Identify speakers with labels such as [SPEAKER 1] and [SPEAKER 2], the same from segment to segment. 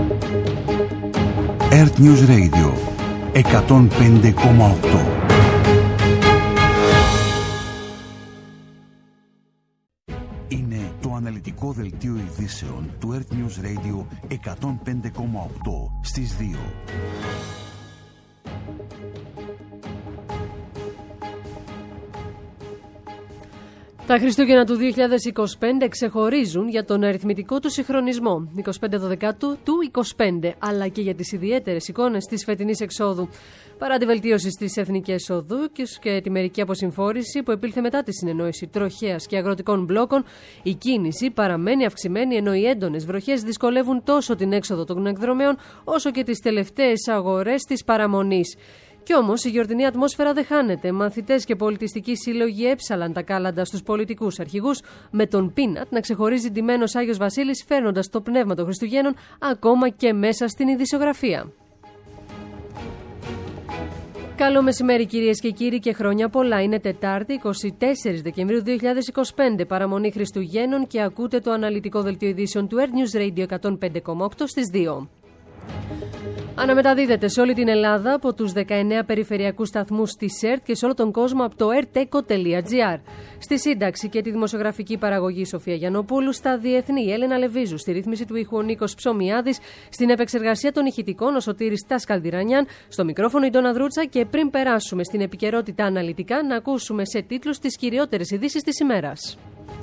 [SPEAKER 1] Earth News Radio 105,8. Είναι το αναλυτικό δελτίο ειδήσεων του Earth News Radio 105,8 στις 2.
[SPEAKER 2] Τα Χριστούγεννα του 2025 ξεχωρίζουν για τον αριθμητικό του συγχρονισμό, 25 του 25, αλλά και για τις ιδιαίτερες εικόνες της φετινής εξόδου. Παρά τη βελτίωση στις εθνικές οδούς και τη μερική αποσυμφόρηση που επήλθε μετά τη συνεννόηση τροχέας και αγροτικών μπλόκων, η κίνηση παραμένει αυξημένη, ενώ οι έντονες βροχές δυσκολεύουν τόσο την έξοδο των εκδρομέων όσο και τις τελευταίες αγορές της παραμονής. Κι όμως η γιορτινή ατμόσφαιρα δεν χάνεται. Μαθητές και πολιτιστικοί σύλλογοι έψαλαν τα κάλαντα στους πολιτικούς αρχηγούς, με τον Πίνατ να ξεχωρίζει ντυμένος Άγιος Βασίλης, φέρνοντας το πνεύμα των Χριστουγέννων ακόμα και μέσα στην ειδησιογραφία. Καλό μεσημέρι κυρίες και κύριοι και χρόνια πολλά. Είναι Τετάρτη 24 Δεκεμβρίου 2025, παραμονή Χριστουγέννων, και ακούτε το αναλυτικό δελτίο ειδήσεων του Earth News Radio 105,8 στις 2. Αναμεταδίδεται σε όλη την Ελλάδα από τους 19 περιφερειακούς σταθμούς της ΕΡΤ και σε όλο τον κόσμο από το erteco.gr. Στη σύνταξη και τη δημοσιογραφική παραγωγή Σοφία Γιαννοπούλου, στα διεθνή η Έλενα Λεβίζου, στη ρύθμιση του ήχου ο Νίκος Ψωμιάδης, στην επεξεργασία των ηχητικών ο Σωτήρης Τάσκαλδιρανιάν, στο μικρόφωνο η Ντόνα Δρούτσα, και πριν περάσουμε στην επικαιρότητα αναλυτικά, να ακούσουμε σε τίτλους τις κυριότερες ειδήσεις της ημέρας.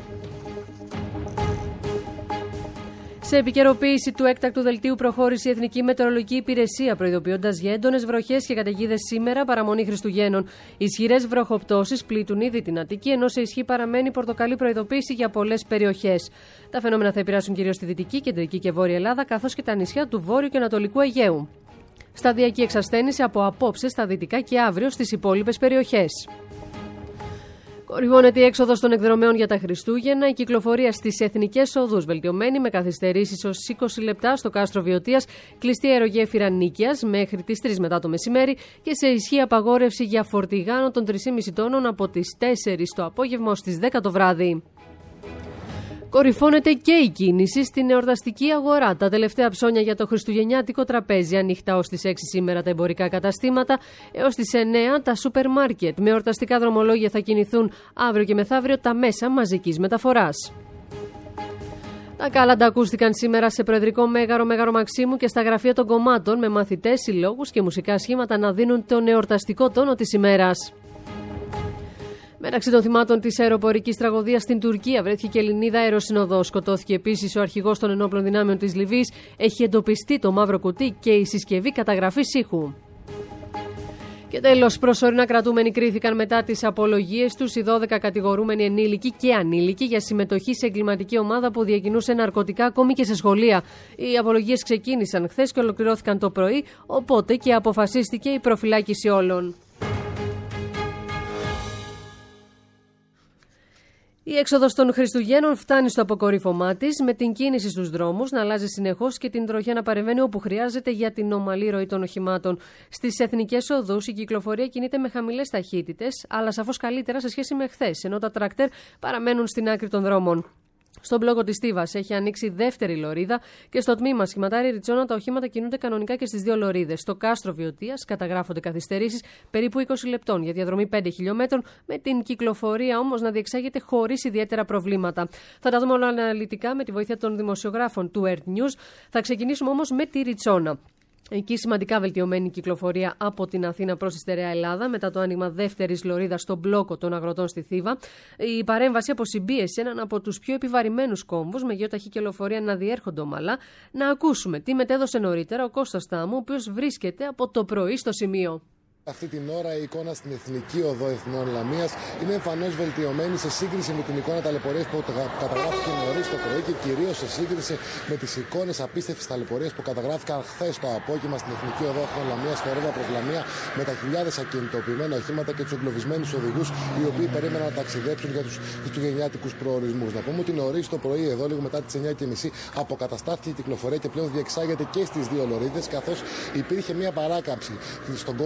[SPEAKER 2] Σε επικαιροποίηση του έκτακτου δελτίου προχώρησε η Εθνική Μετεωρολογική Υπηρεσία, προειδοποιώντας για έντονες βροχές και καταιγίδες σήμερα, παραμονή Χριστουγέννων. Ισχυρές βροχοπτώσεις πλήττουν ήδη την Αττική, ενώ σε ισχύ παραμένει πορτοκαλί προειδοποίηση για πολλές περιοχές. Τα φαινόμενα θα επηρεάσουν κυρίως τη Δυτική, Κεντρική και Βόρεια Ελλάδα, καθώς και τα νησιά του Βόρειου και Ανατολικού Αιγαίου. Σταδιακή εξασθένηση από απόψε στα δυτικά και αύριο στις υπόλοιπες περιοχές. Κορυφώνεται η έξοδος των εκδρομέων για τα Χριστούγεννα. Η κυκλοφορία στις εθνικές οδούς βελτιωμένη, με καθυστερήσεις ως 20 λεπτά στο κάστρο Βιωτίας, κλειστή αερογέφυρα Νίκαιας μέχρι τις 3 μετά το μεσημέρι και σε ισχύ απαγόρευση για φορτηγάνο των 3,5 τόνων από τις 4 το απόγευμα ως τις 10 το βράδυ. Κορυφώνεται και η κίνηση στην εορταστική αγορά. Τα τελευταία ψώνια για το χριστουγεννιάτικο τραπέζι ανοιχτά ως τις 6 σήμερα τα εμπορικά καταστήματα, έως τις 9 τα σούπερ μάρκετ. Με εορταστικά δρομολόγια θα κινηθούν αύριο και μεθαύριο τα μέσα μαζικής μεταφοράς. Τα κάλαντα ακούστηκαν σήμερα σε Προεδρικό Μέγαρο, Μέγαρο Μαξίμου και στα γραφεία των κομμάτων, με μαθητές, συλλόγους και μουσικά σχήματα να δίνουν τον εορταστικό τόνο της ημέρας. Μεταξύ των θυμάτων της αεροπορικής τραγωδίας στην Τουρκία βρέθηκε και Ελληνίδα αεροσυνοδός. Σκοτώθηκε επίσης ο αρχηγός των ενόπλων δυνάμεων της Λιβύης. Έχει εντοπιστεί το μαύρο κουτί και η συσκευή καταγραφής ήχου. Και τέλος, προσωρινά κρατούμενοι κρίθηκαν μετά τις απολογίες τους οι 12 κατηγορούμενοι ενήλικοι και ανήλικοι για συμμετοχή σε εγκληματική ομάδα που διακινούσε ναρκωτικά ακόμη και σε σχολεία. Οι απολογίες ξεκίνησαν χθες και ολοκληρώθηκαν το πρωί, οπότε και αποφασίστηκε η προφυλάκηση όλων. Η έξοδος των Χριστουγέννων φτάνει στο αποκορύφωμά της, με την κίνηση στους δρόμους να αλλάζει συνεχώς και την τροχιά να παρεμβαίνει όπου χρειάζεται για την ομαλή ροή των οχημάτων. Στις εθνικές οδούς η κυκλοφορία κινείται με χαμηλές ταχύτητες, αλλά σαφώς καλύτερα σε σχέση με χθες, ενώ τα τρακτέρ παραμένουν στην άκρη των δρόμων. Στον μπλόκο της Στίβας έχει ανοίξει δεύτερη λωρίδα και στο τμήμα Σχηματάρη Ριτσόνα τα οχήματα κινούνται κανονικά και στις δύο λωρίδες. Στο κάστρο Βιωτίας καταγράφονται καθυστερήσεις περίπου 20 λεπτών για διαδρομή 5 χιλιόμετρων, με την κυκλοφορία όμως να διεξάγεται χωρίς ιδιαίτερα προβλήματα. Θα τα δούμε όλα αναλυτικά με τη βοήθεια των δημοσιογράφων του Earth News. Θα ξεκινήσουμε όμως με τη Ριτσόνα. Εκεί σημαντικά βελτιωμένη κυκλοφορία από την Αθήνα προς τη στερεά Ελλάδα μετά το άνοιγμα δεύτερης λωρίδας στον μπλόκο των αγροτών στη Θήβα. Η παρέμβαση αποσυμπίεσε έναν από τους πιο επιβαρημένους κόμβους με γεωταχή κυκλοφορία να διέρχονται ομαλά. Να ακούσουμε τι μετέδωσε νωρίτερα ο Κώστας Τάμου, ο οποίος βρίσκεται από το πρωί στο σημείο.
[SPEAKER 3] Αυτή την ώρα η εικόνα στην Εθνική Οδό Εθνών Λαμίας είναι εμφανώς βελτιωμένη σε σύγκριση με την εικόνα ταλαιπωρίας που καταγράφηκε νωρίς το πρωί και κυρίως σε σύγκριση με τις εικόνες απίστευτης ταλαιπωρίας που καταγράφηκαν χθες το απόγευμα στην Εθνική Οδό Εθνών Λαμίας, στο ρεύμα προς Λαμία, με τα χιλιάδες ακινητοποιημένα οχήματα και τους εγκλωβισμένους οδηγούς οι οποίοι περίμεναν να ταξιδέψουν για τους χριστουγεννιάτικους προορισμούς. Να πούμε ότι νωρίς το πρωί, εδώ λίγο μετά τις 9:30, αποκαταστάθηκε η κυκλοφορία και πλέον διεξάγεται και στις δύο λωρίδες, καθώς υπήρχε μια παράκαμψη στον κόμβο της Ριτσόνα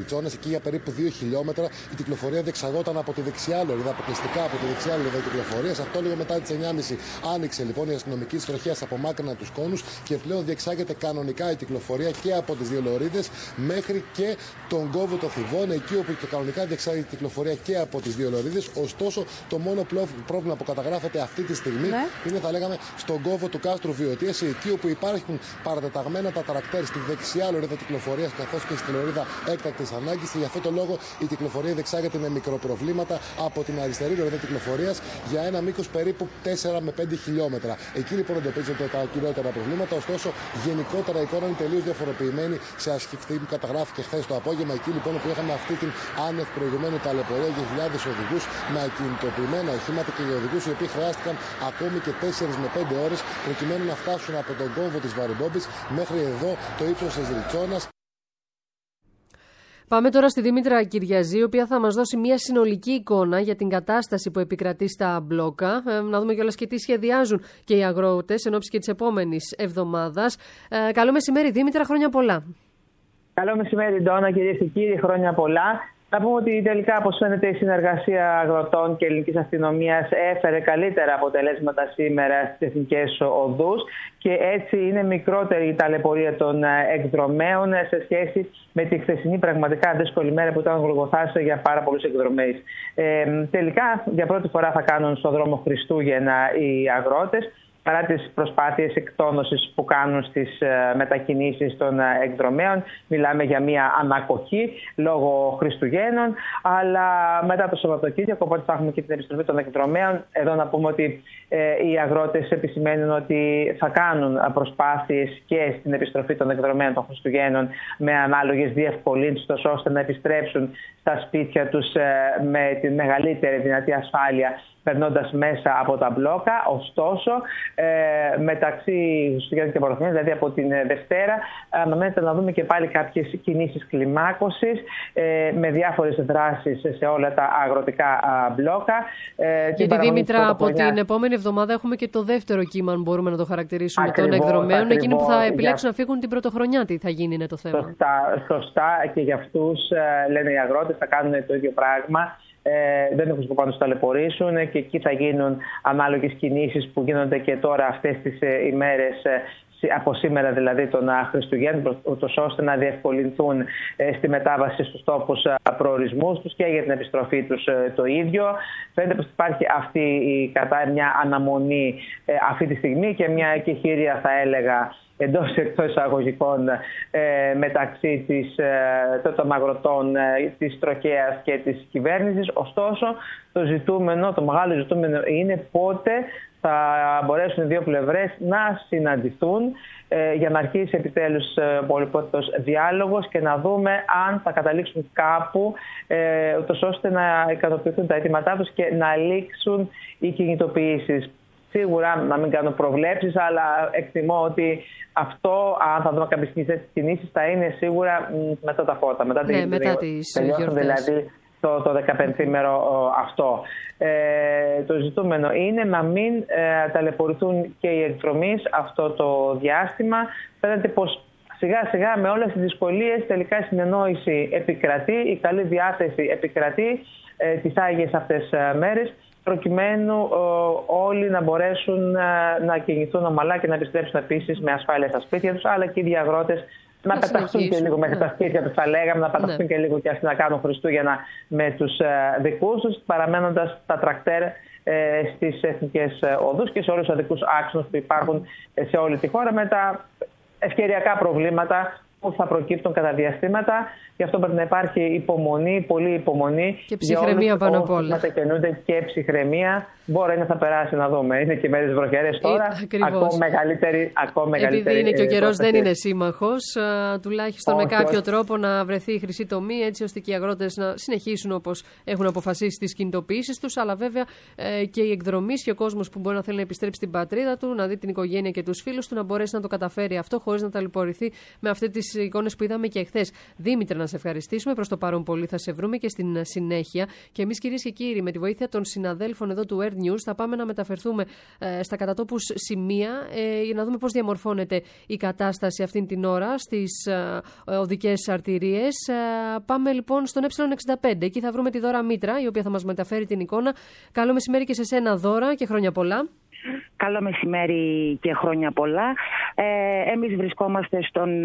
[SPEAKER 3] Ριτσόνας, εκεί για περίπου 2 χιλιόμετρα η κυκλοφορία διεξαγόταν από τη δεξιά λωρίδα, αποκλειστικά από τη δεξιά λωρίδα κυκλοφορίας. Αυτό λίγο μετά τις 9.30 άνοιξε λοιπόν η αστυνομική της τροχέας, απομάκρυναν τους κόνους και πλέον διεξάγεται κανονικά η κυκλοφορία και από τις δύο λωρίδες μέχρι και τον κόβο των Θηβών, εκεί όπου και κανονικά διεξάγεται η κυκλοφορία και από τις δύο λωρίδες. Ωστόσο, το μόνο πρόβλημα που καταγράφεται αυτή τη στιγμή είναι, θα λέγαμε, στον κόβο του κάστρου Βιωτίας, εκεί όπου υπάρχουν παρατεταγμένα τα τρακτέρ στη δεξιά λωρίδα κυκλοφορίας καθώς και στη λωρίδα έκτακτης ανάγκης. Και γι' αυτό το λόγο η κυκλοφορία διεξάγεται με μικροπροβλήματα από την αριστερή λωρίδα κυκλοφορίας για ένα μήκος περίπου 4 με 5 χιλιόμετρα. Εκεί λοιπόν εντοπίζονται τα κυριότερα προβλήματα. Ωστόσο, γενικότερα η εικόνα είναι τελείως διαφοροποιημένη σε αυτή που καταγράφηκε χθες το απόγευμα. Εκεί λοιπόν που είχαμε αυτή την άνευ προηγουμένου ταλαιπωρία για χιλιάδες οδηγούς με ακινητοποιημένα οχήματα και για οδηγούς οι οποίοι χρειάστηκαν ακόμη και 4 με 5 ώρες προκειμένου να φτάσουν από τον κόμβο της Βαριμπόμπης μέχρι εδώ το ύψος της Ριτσόνας.
[SPEAKER 2] Πάμε τώρα στη Δήμητρα Κυριαζή, η οποία θα μας δώσει μια συνολική εικόνα για την κατάσταση που επικρατεί στα μπλόκα. Να δούμε κιόλας και τι σχεδιάζουν και οι αγρότες εν ώψη και της επόμενης εβδομάδας. Καλό μεσημέρι, Δήμητρα, χρόνια πολλά.
[SPEAKER 4] Καλό μεσημέρι, Ντόνα, κυρίες και κύριοι, χρόνια πολλά. Να πούμε ότι τελικά, όπως φαίνεται, η συνεργασία αγροτών και ελληνικής αστυνομίας έφερε καλύτερα αποτελέσματα σήμερα στις εθνικές οδούς και έτσι είναι μικρότερη η ταλαιπωρία των εκδρομέων σε σχέση με τη χθεσινή πραγματικά δύσκολη μέρα που ήταν γολγοθάς για πάρα πολλούς εκδρομείς. Τελικά, για πρώτη φορά θα κάνουν στον δρόμο Χριστούγεννα οι αγρότες, παρά τις προσπάθειες εκτόνωσης που κάνουν στις μετακινήσεις των εκδρομέων. Μιλάμε για μια ανακοχή λόγω Χριστουγέννων, αλλά μετά το Σαββατοκύριακο, οπότε θα έχουμε και την επιστροφή των εκδρομέων. Εδώ να πούμε ότι οι αγρότες επισημαίνουν ότι θα κάνουν προσπάθειες και στην επιστροφή των εκδρομέων των Χριστουγέννων με ανάλογες διευκολύνσεις, ώστε να επιστρέψουν στα σπίτια τους με τη μεγαλύτερη δυνατή ασφάλεια, περνώντας μέσα από τα μπλόκα. Ωστόσο, μεταξύ Χριστουγέννων και Πρωτοχρονιάς, δηλαδή από την Δευτέρα, αναμένεται να δούμε και πάλι κάποιες κινήσεις κλιμάκωσης με διάφορες δράσεις σε όλα τα αγροτικά μπλόκα.
[SPEAKER 2] Γιατί, Δήμητρα, από την επόμενη εβδομάδα έχουμε και το δεύτερο κύμα, αν μπορούμε να το χαρακτηρίσουμε,
[SPEAKER 4] ακριβώς,
[SPEAKER 2] των εκδρομέων. Εκείνοι που θα επιλέξουν να φύγουν την Πρωτοχρονιά, τι θα γίνει, είναι το θέμα.
[SPEAKER 4] Σωστά, και για αυτούς, λένε οι αγρότες, θα κάνουν το ίδιο πράγμα. Δεν έχουν σκοπό να τους ταλαιπωρήσουν και εκεί θα γίνουν ανάλογες κινήσεις που γίνονται και τώρα αυτές τις ημέρες, από σήμερα δηλαδή των Χριστουγέννων, ούτως ώστε να διευκολυνθούν στη μετάβαση στους τόπους προορισμούς τους και για την επιστροφή τους το ίδιο. Φαίνεται πως υπάρχει μια αναμονή αυτή τη στιγμή και μια εκεχηρία, θα έλεγα, εντός εκτός εισαγωγικών μεταξύ των αγροτών, της τροχέας και της κυβέρνησης. Ωστόσο, το μεγάλο ζητούμενο είναι πότε θα μπορέσουν οι δύο πλευρές να συναντηθούν για να αρχίσει επιτέλους ο πολυπόθητος διάλογος και να δούμε αν θα καταλήξουν κάπου, ούτως ώστε να ικανοποιηθούν τα αιτήματά τους και να λήξουν οι κινητοποιήσεις. Σίγουρα να μην κάνω προβλέψεις, αλλά εκτιμώ ότι αυτό, αν θα δούμε κάποιες κινήσεις, θα είναι σίγουρα μετά τα φώτα, μετά τις γιορτές. Δηλαδή το 15ήμερο αυτό. Το ζητούμενο είναι να μην ταλαιπωρηθούν και οι εκδρομείς αυτό το διάστημα. Φαίνεται πως σιγά σιγά με όλες τις δυσκολίες τελικά η συνεννόηση επικρατεί, η καλή διάθεση επικρατεί τις άγιες αυτές μέρες, προκειμένου όλοι να μπορέσουν να κινηθούν ομαλά και να επιστρέψουν επίσης με ασφάλεια στα σπίτια τους, αλλά και οι αγρότες να πεταχτούν και λίγο μέχρι τα σπίτια τους, θα λέγαμε, να πεταχτούν και λίγο και να κάνουν Χριστούγεννα με τους δικούς τους, παραμένοντας τα τρακτέρ στις εθνικές οδούς και σε όλους τους οδικούς άξονες που υπάρχουν σε όλη τη χώρα, με τα ευκαιριακά προβλήματα που θα προκύπτουν κατά διαστήματα. Γι' αυτό πρέπει να υπάρχει υπομονή, πολύ υπομονή.
[SPEAKER 2] Και ψυχραιμία πάνω απ' όλα.
[SPEAKER 4] Μετακινούνται και ψυχραιμία. Μπορεί να θα περάσει, να δούμε. Είναι και μέρες βροχερές τώρα. Ακόμα μεγαλύτερη.
[SPEAKER 2] Επειδή είναι και ο καιρός δεν είναι σύμμαχος, τουλάχιστον με κάποιο τρόπο να βρεθεί η χρυσή τομή, έτσι ώστε και οι αγρότες να συνεχίσουν όπως έχουν αποφασίσει τις κινητοποιήσεις τους. Αλλά βέβαια και οι εκδρομείς και ο κόσμος που μπορεί να θέλει να επιστρέψει στην πατρίδα του, να δει την οικογένεια και τους φίλους του, να μπορέσει να το καταφέρει αυτό χωρίς να ταλαιπωρηθεί με αυτές τις τις εικόνες που είδαμε και εχθές. Δήμητρε, να σε ευχαριστήσουμε. Προς το παρόν πολύ θα σε βρούμε και στην συνέχεια. Και εμείς, κυρίες και κύριοι, με τη βοήθεια των συναδέλφων εδώ του Earth News, θα πάμε να μεταφερθούμε στα κατατόπους σημεία για να δούμε πώς διαμορφώνεται η κατάσταση αυτήν την ώρα στις οδικές αρτηρίες. Πάμε λοιπόν στον Ε65. Εκεί θα βρούμε τη Δώρα Μήτρα, η οποία θα μας μεταφέρει την εικόνα. Καλό μεσημέρι και σε σένα, Δώρα, και χρόνια πολλά.
[SPEAKER 5] Καλό μεσημέρι και χρόνια πολλά. Εμείς βρισκόμαστε στον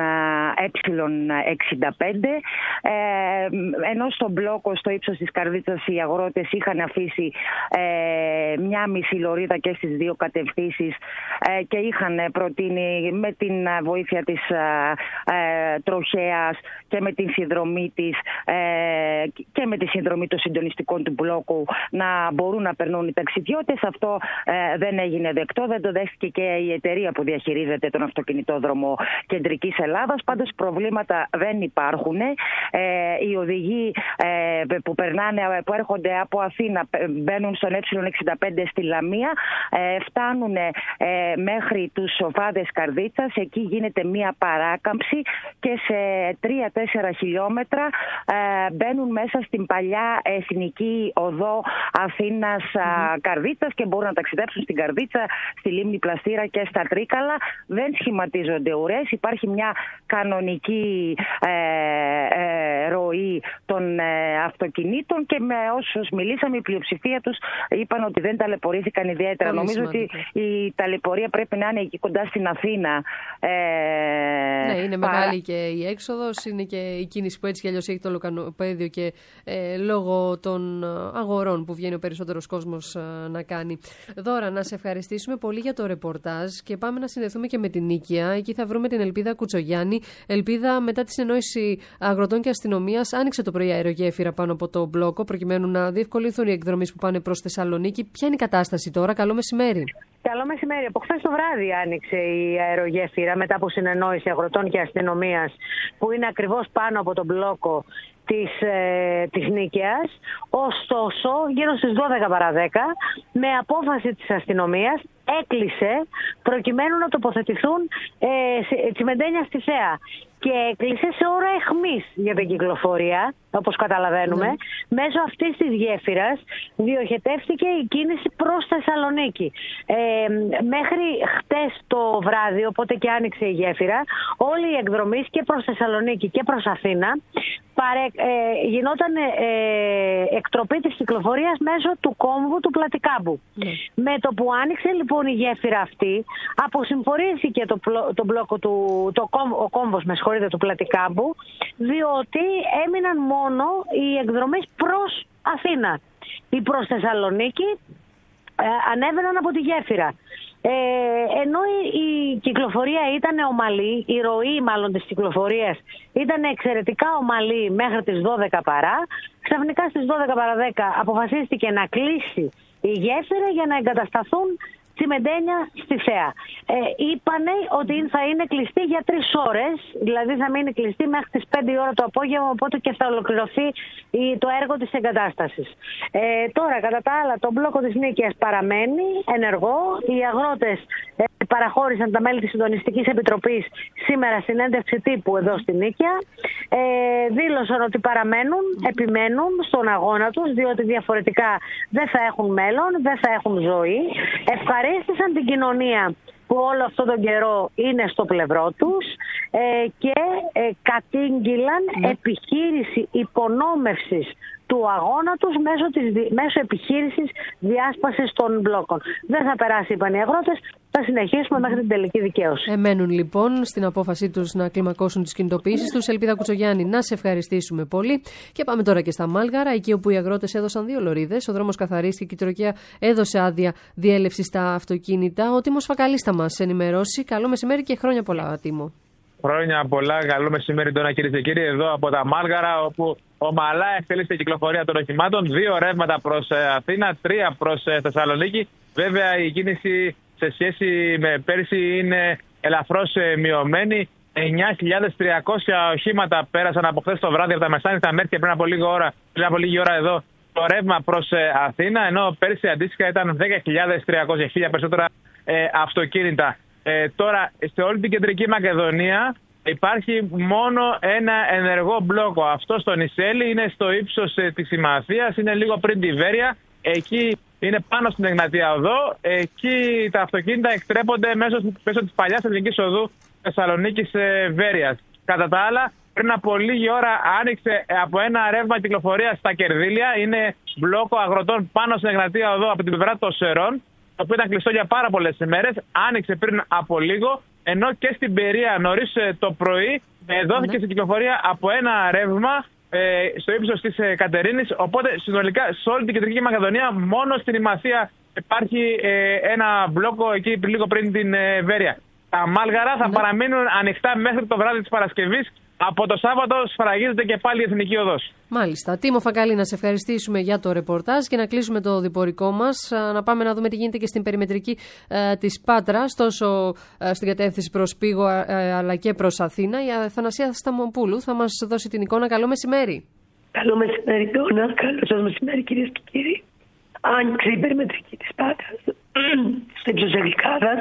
[SPEAKER 5] Ε65, ενώ στον μπλόκο στο ύψος της Καρδίτσας οι αγρότες είχαν αφήσει μια μισή λωρίδα και στις δύο κατευθύνσεις και είχαν προτείνει με την βοήθεια της τροχέας και με την συνδρομή της και με τη συνδρομή των συντονιστικών του μπλόκου να μπορούν να περνούν οι ταξιδιώτες. Αυτό δεν έγινε δεκτό, δεν το δέχτηκε και η εταιρεία που διαχειρίζεται τον αυτοκινητόδρομο Κεντρικής Ελλάδας. Πάντως προβλήματα δεν υπάρχουν. Οι οδηγοί που έρχονται από Αθήνα, μπαίνουν στον Ε65 στη Λαμία, φτάνουν μέχρι τους Σοφάδες Καρδίτσας. Εκεί γίνεται μία παράκαμψη και σε 3-4 χιλιόμετρα μπαίνουν μέσα στην παλιά εθνική οδό Αθήνας Καρδίτσας και μπορούν να ταξιδέψουν στην Καρδίτσα, στη Λίμνη Πλαστήρα και στα Τρίκαλα. Δεν σχηματίζονται ουρές. Υπάρχει μια κανονική ροή των αυτοκινήτων και με όσους μιλήσαμε, η πλειοψηφία τους είπαν ότι δεν ταλαιπωρήθηκαν ιδιαίτερα. Νομίζω ότι η ταλαιπωρία πρέπει να είναι εκεί κοντά στην Αθήνα.
[SPEAKER 2] Ναι, είναι μεγάλη και η έξοδος, είναι και η κίνηση που έτσι κι αλλιώς έχει το λοκανοπέδιο και λόγω των αγορών που βγαίνει ο περισσότερος κόσμος να κάνει. Δώρα, να σε ευχαριστήσουμε πολύ για το ρεπορτάζ και πάμε να συνδεθούμε και με την Νίκαια. Εκεί θα βρούμε την Ελπίδα Κουτσογιάννη. Ελπίδα, μετά τη συνεννόηση αγροτών και αστυνομίας, άνοιξε το πρωί αερογέφυρα πάνω από το μπλόκο προκειμένου να διευκολυνθούν οι εκδρομείς που πάνε προς Θεσσαλονίκη. Ποια είναι η κατάσταση τώρα? Καλό μεσημέρι.
[SPEAKER 6] Καλό μεσημέρι. Από χθες το βράδυ άνοιξε η αερογέφυρα μετά από συνεννόηση αγροτών και αστυνομίας, που είναι ακριβώς πάνω από τον μπλόκο της Νίκαιας. Ωστόσο, γύρω στις 12 παρά 10, με απόφαση της αστυνομίας, έκλεισε προκειμένου να τοποθετηθούν τσιμεντένια στη Θέα. Και έκλεισε σε ώρα εχμής για την κυκλοφορία, όπως καταλαβαίνουμε. Μέσω αυτής της γέφυρας διοχετεύτηκε η κίνηση προς Θεσσαλονίκη. Μέχρι χτες το βράδυ, οπότε και άνοιξε η γέφυρα, όλοι οι εκδρομείς και προς Θεσσαλονίκη και προς Αθήνα γινόταν εκτροπή της κυκλοφορίας μέσω του κόμβου του Πλατικάμπου. Με το που άνοιξε λοιπόν η γέφυρα αυτή, αποσυμφορήθηκε το μπλόκο ο κόμβος του Πλατικάμπου, διότι έμειναν μόνο οι εκδρομές προς Αθήνα. Οι προς Θεσσαλονίκη ανέβαιναν από τη γέφυρα. Ενώ η κυκλοφορία ήταν ομαλή, η ροή μάλλον της κυκλοφορίας ήταν εξαιρετικά ομαλή μέχρι τις 12 παρά, ξαφνικά στις 12 παρά 10 αποφασίστηκε να κλείσει η γέφυρα για να εγκατασταθούν τσιμεντένια στη Θέα. Είπανε ότι θα είναι κλειστή για 3 ώρες, δηλαδή θα μείνει κλειστή μέχρι τις 5 ώρα το απόγευμα, οπότε και θα ολοκληρωθεί το έργο της εγκατάστασης. Τώρα, κατά τα άλλα, το μπλόκο της Νίκαιας παραμένει ενεργό. Οι αγρότες παραχώρησαν τα μέλη της Συντονιστικής Επιτροπής σήμερα συνέντευξη τύπου εδώ στη Νίκαια. Δήλωσαν ότι παραμένουν, επιμένουν στον αγώνα τους, διότι διαφορετικά δεν θα έχουν μέλλον, δεν θα έχουν ζωή. Ευχαρίστησαν την κοινωνία που όλο αυτόν τον καιρό είναι στο πλευρό τους και κατήγγυλαν επιχείρηση υπονόμευσης του αγώνα τους μέσω επιχείρησης διάσπασης των μπλόκων. Δεν θα περάσει, είπαν οι αγρότες, θα συνεχίσουμε μέχρι την τελική δικαίωση.
[SPEAKER 2] Εμένουν λοιπόν στην απόφασή τους να κλιμακώσουν τις κινητοποιήσεις τους. Ελπίδα Κουτσογιάννη, να σε ευχαριστήσουμε πολύ. Και πάμε τώρα και στα Μάλγαρα, εκεί όπου οι αγρότες έδωσαν 2 λωρίδες. Ο δρόμος καθαρίστηκε και η Τροχέα έδωσε άδεια διέλευση στα αυτοκίνητα. Ο Τίμος Φακαλής θα μας ενημερώσει. Καλό μεσημέρι και χρόνια πολλά, Τίμο.
[SPEAKER 7] Χρόνια πολλά, καλό μεσημέρι τώρα, κυρίες και κύριοι, εδώ από τα Μάλγαρα, όπου ομαλά εκτελείται η κυκλοφορία των οχημάτων. 2 ρεύματα προς Αθήνα, 3 προς Θεσσαλονίκη. Βέβαια, η κίνηση σε σχέση με πέρσι είναι ελαφρώς μειωμένη. 9.300 οχήματα πέρασαν από χθες το βράδυ από τα μεσάνυχτα μέχρι και πριν από λίγη ώρα εδώ το ρεύμα προς Αθήνα, ενώ πέρσι αντίστοιχα ήταν 10.300, 1.000 περισσότερα αυτοκίνητα. Τώρα, σε όλη την κεντρική Μακεδονία υπάρχει μόνο ένα ενεργό μπλόκο. Αυτό στο Νησέλη είναι στο ύψος της Ημαθίας, είναι λίγο πριν τη Βέρεια. Εκεί είναι πάνω στην Εγνατία Οδό. Εκεί τα αυτοκίνητα εκτρέπονται μέσω της παλιάς Εθνικής Οδού Θεσσαλονίκης Βέρειας. Κατά τα άλλα, πριν από λίγη ώρα άνοιξε από ένα ρεύμα κυκλοφορία στα Κερδίλια. Είναι μπλόκο αγροτών πάνω στην Εγνατία Οδό από την πλευρά των Σερών, το οποίο ήταν κλειστό για πάρα πολλές ημέρες. Άνοιξε πριν από λίγο, ενώ και στην Περία νωρίς το πρωί δόθηκε στην κυκλοφορία από ένα ρεύμα στο ύψος της Κατερίνης. Οπότε συνολικά σε όλη την Κεντρική Μακεδονία, μόνο στην Ημαθία υπάρχει ένα μπλόκο εκεί λίγο πριν την Βέρεια. Τα Μάλγαρα θα παραμείνουν ανοιχτά μέχρι το βράδυ της Παρασκευής. Από το Σάββατο σφραγίζεται και πάλι η Εθνική Οδός.
[SPEAKER 2] Μάλιστα. Τίμο Φακαλή, να σε ευχαριστήσουμε για το ρεπορτάζ και να κλείσουμε το διπορικό μας. Να πάμε να δούμε τι γίνεται και στην περιμετρική της Πάτρας, τόσο στην κατεύθυνση προς Πύργο αλλά και προς Αθήνα. Η Αθανασία Σταμοπούλου θα μας δώσει την εικόνα. Καλό μεσημέρι.
[SPEAKER 8] Καλό μεσημέρι, Ντόνα. Καλό σας μεσημέρι, κυρίες και κύριοι. Άνοιξε η περιμετρική της Πάτρας στο ύψος Γλυκάδας.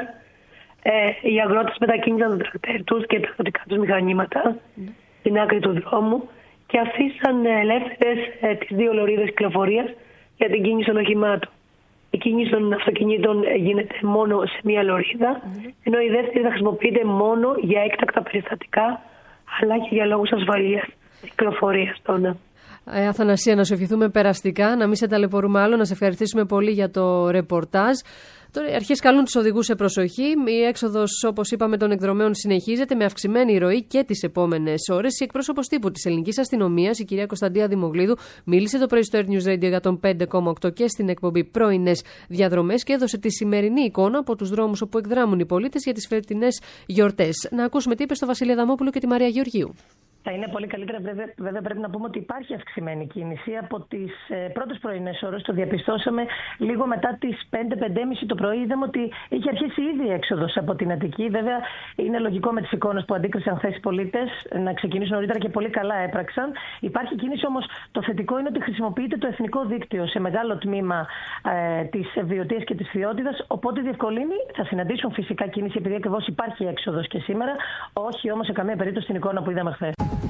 [SPEAKER 8] Οι αγρότες μετακίνησαν το τρακτέρ τους και τα αγροτικά τους μηχανήματα στην άκρη του δρόμου και αφήσαν ελεύθερες τις δύο λωρίδες κυκλοφορίας για την κίνηση των οχημάτων. Η κίνηση των αυτοκινήτων γίνεται μόνο σε μία λωρίδα, ενώ η δεύτερη θα χρησιμοποιείται μόνο για έκτακτα περιστατικά, αλλά και για λόγους ασφαλείας κυκλοφορίας.
[SPEAKER 2] Αθανασία, να σου ευχηθούμε περαστικά, να μην σε ταλαιπωρούμε άλλο, να σε ευχαριστήσουμε πολύ για το ρεπορτάζ. Τώρα, οι αρχές καλούν τους οδηγούς σε προσοχή. Η έξοδος, όπως είπαμε, των εκδρομέων συνεχίζεται με αυξημένη ροή και τις επόμενες ώρες. Η εκπρόσωπος τύπου της Ελληνικής Αστυνομίας, η κυρία Κωνσταντία Δημογλίδου, μίλησε το πρωί στο Earth News Radio 105,8 και στην εκπομπή Πρωινές Διαδρομές και έδωσε τη σημερινή εικόνα από τους δρόμους όπου εκδράμουν οι πολίτες για τις φετινές γιορτές. Να ακούσουμε τι είπε στο Βασίλη Αδαμόπουλο και τη Μαρία Γεωργίου.
[SPEAKER 9] Θα είναι πολύ καλύτερα. Βέβαια, πρέπει να πούμε ότι υπάρχει αυξημένη κίνηση. Από τις πρώτες πρωινές ώρες το διαπιστώσαμε λίγο μετά τις 5-5.30 το πρωί. Είδαμε ότι είχε αρχίσει ήδη η έξοδος από την Αττική. Βέβαια, είναι λογικό με τις εικόνες που αντίκρισαν χθες οι πολίτες να ξεκινήσουν νωρίτερα και πολύ καλά έπραξαν. Υπάρχει κίνηση, όμως το θετικό είναι ότι χρησιμοποιείται το εθνικό δίκτυο σε μεγάλο τμήμα της Βιωτίας και της Φθιώτιδας. Οπότε διευκολύνει. Θα συναντήσουν φυσικά κίνηση επειδή ακριβώς υπάρχει έξοδος και σήμερα. Όχι όμως σε καμία περίπτωση την εικόνα που είδαμε χθες.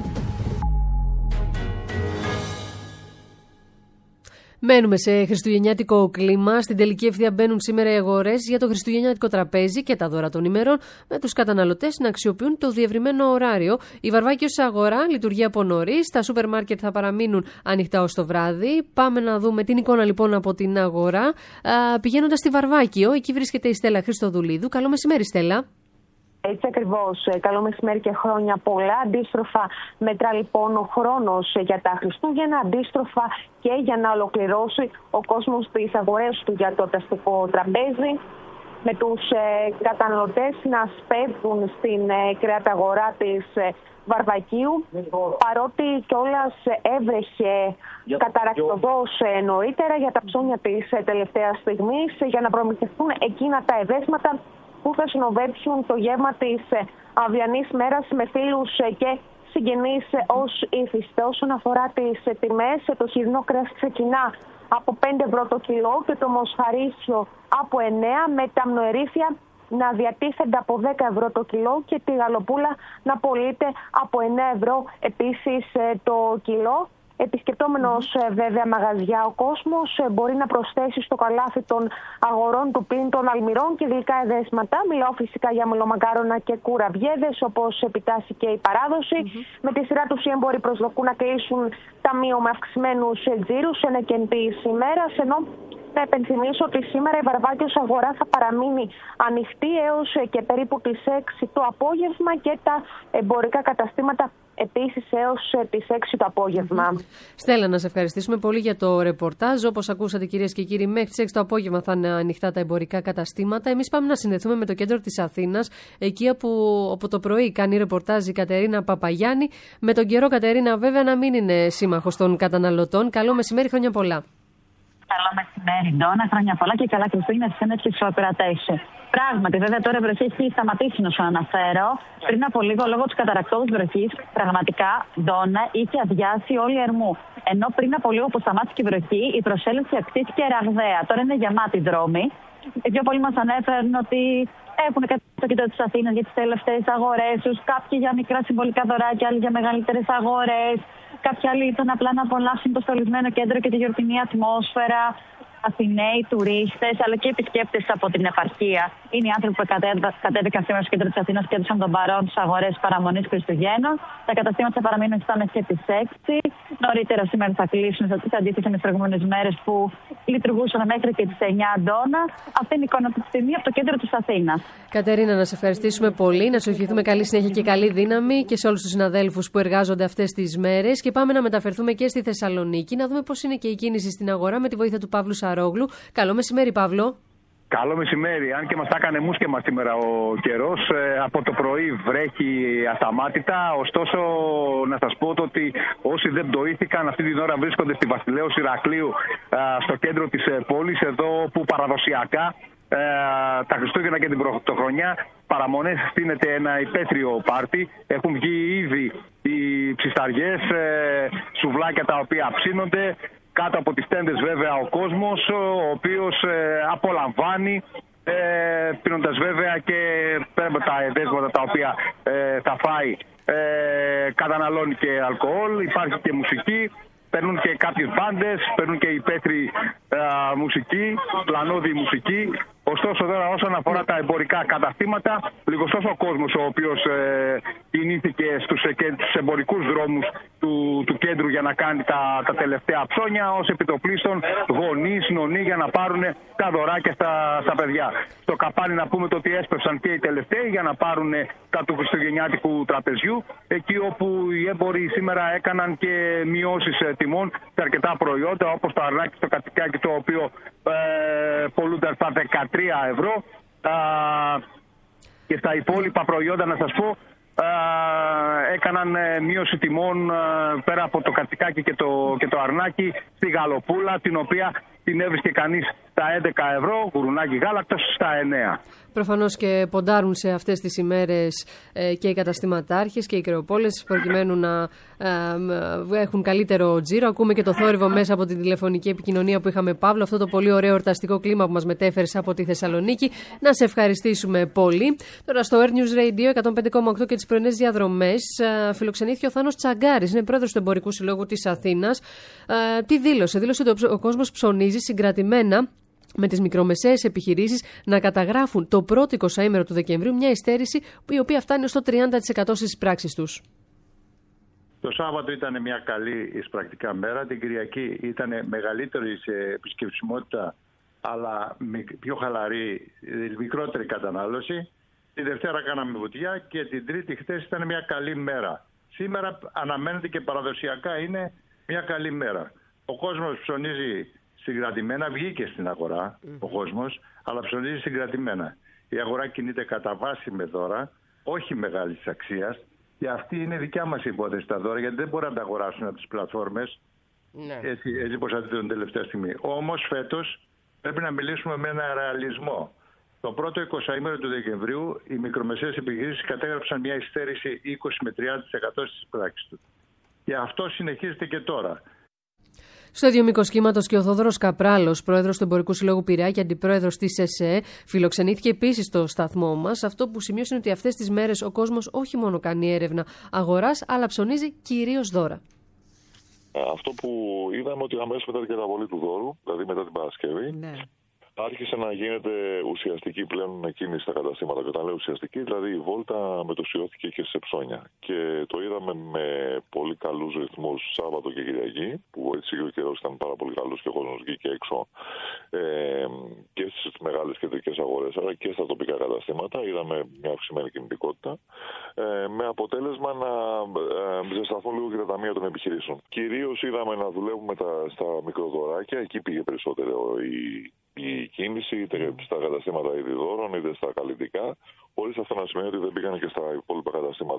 [SPEAKER 2] Μένουμε σε χριστουγεννιάτικο κλίμα. Στην τελική ευθεία μπαίνουν σήμερα οι αγορές για το χριστουγεννιάτικο τραπέζι και τα δώρα των ημερών, με τους καταναλωτές να αξιοποιούν το διευρυμένο ωράριο. Η Βαρβάκιος αγορά λειτουργεί από νωρίς. Τα σούπερ μάρκετ θα παραμείνουν ανοιχτά ως το βράδυ. Πάμε να δούμε την εικόνα λοιπόν από την αγορά. Πηγαίνοντας στη Βαρβάκιο, εκεί βρίσκεται η Στέλλα Χριστοδουλίδου. Καλό μεσημέρι, Στέλλα.
[SPEAKER 10] Έτσι ακριβώς. Καλό μεσημέρι και χρόνια πολλά. Αντίστροφα μετρά λοιπόν ο χρόνος για τα Χριστούγεννα, αντίστροφα και για να ολοκληρώσει ο κόσμος τις αγορές του για το ταστικό τραπέζι, με τους καταναλωτές να σπέβδουν στην κρεαταγορά της Βαρβακίου, παρότι κιόλας έβρεχε καταρακτωδώς νωρίτερα για τα ψώνια της τελευταίας στιγμής, για να προμηθευτούν εκείνα τα εδέσματα που θα συνοδέψουν το γεύμα της αυριανής μέρας με φίλους και συγγενείς ως ύφιστε. Όσον αφορά τις τιμές, το χοιρινό κρέας ξεκινά από 5 ευρώ το κιλό και το μοσχαρίσιο από 9, με τα μνοερίσια να διατίθενται από 10 ευρώ το κιλό και τη γαλοπούλα να πωλείται από 9 ευρώ επίσης το κιλό. Επισκεπτόμενος βέβαια μαγαζιά, ο κόσμος μπορεί να προσθέσει στο καλάθι των αγορών του πλην των αλμυρών και γλυκά εδέσματα. Μιλάω φυσικά για μελομακάρονα και κουραβιέδες, όπως επιτάσσει και η παράδοση. Με τη σειρά τους οι έμποροι προσδοκούν να κλείσουν ταμείο με αυξημένους τζίρους εν εκκεντής ημέρας, ενώ να επενθυμίσω ότι σήμερα η Βαρβάκιος αγορά θα παραμείνει ανοιχτή έως και περίπου τις 6 το απόγευμα και τα εμπορικά καταστήματα επίσης έως τις 6 το απόγευμα.
[SPEAKER 2] Στέλλα, να σε ευχαριστήσουμε πολύ για το ρεπορτάζ. Όπως ακούσατε, κυρίες και κύριοι, μέχρι τις 6 το απόγευμα θα είναι ανοιχτά τα εμπορικά καταστήματα. Εμείς πάμε να συνδεθούμε με το κέντρο της Αθήνας, εκεί όπου το πρωί κάνει ρεπορτάζ η Κατερίνα Παπαγιάννη. Με τον καιρό, Κατερίνα, βέβαια να μην είναι σύμμαχος των καταναλωτών. Καλό μεσημέρι, χρόνια πολλά.
[SPEAKER 11] Καλό μεσημέρι, Ντόνα. Χρόνια πολλά και καλά Χριστούγεννα στις έννοιες και στους ακροατές. Πράγματι, βέβαια, τώρα η βροχή έχει σταματήσει να σου αναφέρω. Πριν από λίγο, λόγω της καταρακτώδους βροχής, πραγματικά, Ντόνα, είχε αδειάσει όλη η Ερμού. Ενώ πριν από λίγο που σταμάτησε η βροχή, η προσέλευση αυξήθηκε ραγδαία. Τώρα είναι γεμάτη δρόμοι Οι πιο πολλοί μας ανέφεραν ότι έχουν κάτι στο κέντρο της Αθήνας για τις τελευταίες αγορές τους. Κάποιοι για μικρά συμβολικά δωράκια, άλλοι για μεγαλύτερες αγορές. Κάποιοι άλλοι ήταν απλά να απολαύσουν το στολισμένο κέντρο και τη γιορτινή ατμόσφαιρα. Αθηναίοι, τουρίστες, αλλά και επισκέπτες από την επαρχία. Είναι οι άνθρωποι που κατέβηκαν σήμερα στο κέντρο της Αθήνας και έδωσαν τον παρόν στις αγορές παραμονής Χριστουγέννων. Τα καταστήματα θα παραμείνουν στα μέχρι τις 6. Νωρίτερα σήμερα θα κλείσουν, σε αντίθεση με τις προηγούμενες μέρες που λειτουργούσαν μέχρι και τις 9 Αντώνα. Αυτή είναι η εικόνα από τη στιγμή από το κέντρο της Αθήνας.
[SPEAKER 2] Κατερίνα, να σε ευχαριστήσουμε πολύ, να σου ευχηθούμε καλή συνέχεια και καλή δύναμη και σε όλους τους συναδέλφους που εργάζονται αυτές τις μέρες. Και πάμε να μεταφερθούμε και στη Θεσσαλονίκη, να δούμε πώς είναι και η κίνηση στην αγορά με τη βοήθεια του Παύλου Σαρόγλου. Καλό μεσημέρι, Παύλο.
[SPEAKER 12] Καλό μεσημέρι. Αν και μας τα έκανε μουσκεμα σήμερα ο καιρός, από το πρωί βρέχει ασταμάτητα. Ωστόσο, να σας πω ότι όσοι δεν πτωήθηκαν αυτή την ώρα βρίσκονται στη Βασιλέως Ηρακλείου, στο κέντρο της πόλης, εδώ που παραδοσιακά τα Χριστούγεννα και την Πρωτοχρονιά παραμονές στείνεται ένα υπαίθριο πάρτι. Έχουν βγει ήδη οι ψισταριές, σουβλάκια τα οποία ψήνονται. Κάτω από τις τέντες βέβαια ο κόσμος, ο οποίος απολαμβάνει, πίνοντας βέβαια και παίρνει τα εδέσματα τα οποία θα φάει, καταναλώνει και αλκοόλ, υπάρχει και μουσική. Παίρνουν και κάποιες μπάντες, παίρνουν και υπαίθριοι μουσική, πλανώδη μουσική. Ωστόσο τώρα όσον αφορά τα εμπορικά καταστήματα, λιγοστός ο κόσμος ο οποίος κινήθηκε στους εμπορικούς δρόμους του κέντρου για να κάνει τα τελευταία ψώνια, ως επιτοπλίστων γονείς, νονοί για να πάρουν τα δωράκια στα παιδιά. Στο καπάνι να πούμε το ότι έσπευσαν και οι τελευταίοι για να πάρουν τα του χριστουγεννιάτικου τραπεζιού, εκεί όπου οι έμποροι σήμερα έκαναν και μειώσεις τιμών σε αρκετά προϊόντα, όπως το αρνάκι στο κατσικάκι, το οποίο πολλούνται στα 13 ευρώ, και στα υπόλοιπα προϊόντα να σας πω έκαναν μείωση τιμών πέρα από το κατσικάκι και το αρνάκι στη γαλοπούλα, την οποία την έβρισκε κανείς στα 11 ευρώ, γουρουνάκι γάλακτος στα 9.
[SPEAKER 2] Προφανώς και ποντάρουν σε αυτές τις ημέρες και οι καταστηματάρχες και οι κρεοπόλες προκειμένου να έχουν καλύτερο τζίρο. Ακούμε και το θόρυβο μέσα από την τηλεφωνική επικοινωνία που είχαμε, Παύλο, αυτό το πολύ ωραίο εορταστικό κλίμα που μας μετέφερες από τη Θεσσαλονίκη. Να σε ευχαριστήσουμε πολύ. Τώρα στο Air News Radio 105,8 και τις πρωινές διαδρομές φιλοξενήθηκε ο Θάνος Τσαγκάρης, είναι πρόεδρος του Εμπορικού Συλλόγου της Αθήνας. Τι δήλωσε? Δήλωσε ότι ο κόσμος ψωνίζει συγκρατημένα με τις μικρομεσαίες επιχειρήσεις να καταγράφουν το πρώτο 20ήμερο του Δεκεμβρίου μια υστέρηση η οποία φτάνει στο 30% στις πράξεις τους.
[SPEAKER 13] Το Σάββατο ήταν μια καλή εισπρακτικά μέρα. Την Κυριακή ήταν μεγαλύτερη σε επισκεψιμότητα, αλλά πιο χαλαρή, μικρότερη κατανάλωση. Τη Δευτέρα κάναμε βουτιά και την Τρίτη χθες ήταν μια καλή μέρα. Σήμερα αναμένεται και παραδοσιακά είναι μια καλή μέρα. Ο κόσμος ψωνίζει συγκρατημένα, βγήκε στην αγορά ο κόσμος, αλλά ψωνίζει συγκρατημένα. Η αγορά κινείται κατά βάση με δώρα, όχι μεγάλης αξίας, και αυτή είναι δικιά μας υπόθεση τα δώρα, γιατί δεν μπορούν να τα αγοράσουν από τις πλατφόρμες, έτσι πως αντιδρούν τελευταία στιγμή. Όμως φέτος πρέπει να μιλήσουμε με ένα ρεαλισμό. Το πρώτο 20ήμερο του Δεκεμβρίου οι μικρομεσαίες επιχειρήσεις κατέγραψαν μια υστέρηση 20 με 30% στις πράξεις του. Και αυτό συνεχίζεται και τώρα.
[SPEAKER 2] Στο ίδιο μήκος κύματος και ο Θόδωρος Καπράλος, πρόεδρος του Εμπορικού Συλλόγου Πειραιά και αντιπρόεδρος της ΕΣΕ, φιλοξενήθηκε επίσης στο σταθμό μας. Αυτό που σημείωσε είναι ότι αυτές τις μέρες ο κόσμος όχι μόνο κάνει έρευνα αγοράς, αλλά ψωνίζει κυρίως δώρα.
[SPEAKER 14] Αυτό που είδαμε ότι αμέσως μετά την καταβολή του δώρου, δηλαδή μετά την Παρασκευή, άρχισε να γίνεται ουσιαστική πλέον κίνηση στα καταστήματα. Και όταν λέω ουσιαστική, δηλαδή η βόλτα μετουσιώθηκε και σε ψώνια. Και το είδαμε με πολύ καλούς ρυθμούς Σάββατο και Κυριακή, που βοήθησε και ο καιρός ήταν πάρα πολύ καλός και ο κόσμος βγήκε έξω και στις μεγάλες κεντρικές αγορές, αλλά και στα τοπικά καταστήματα. Είδαμε μια αυξημένη κινητικότητα, με αποτέλεσμα να ζεσταθούν λίγο και τα ταμεία των επιχειρήσεων. Κυρίως είδαμε να δουλεύουμε στα μικροδωράκια, εκεί πήγε περισσότερο η κίνηση, είτε στα καταστήματα ειδηδόρων είτε στα καλλιτικά, χωρίς αυτό να σημαίνει ότι δεν πήγαν και στα υπόλοιπα καταστήματα.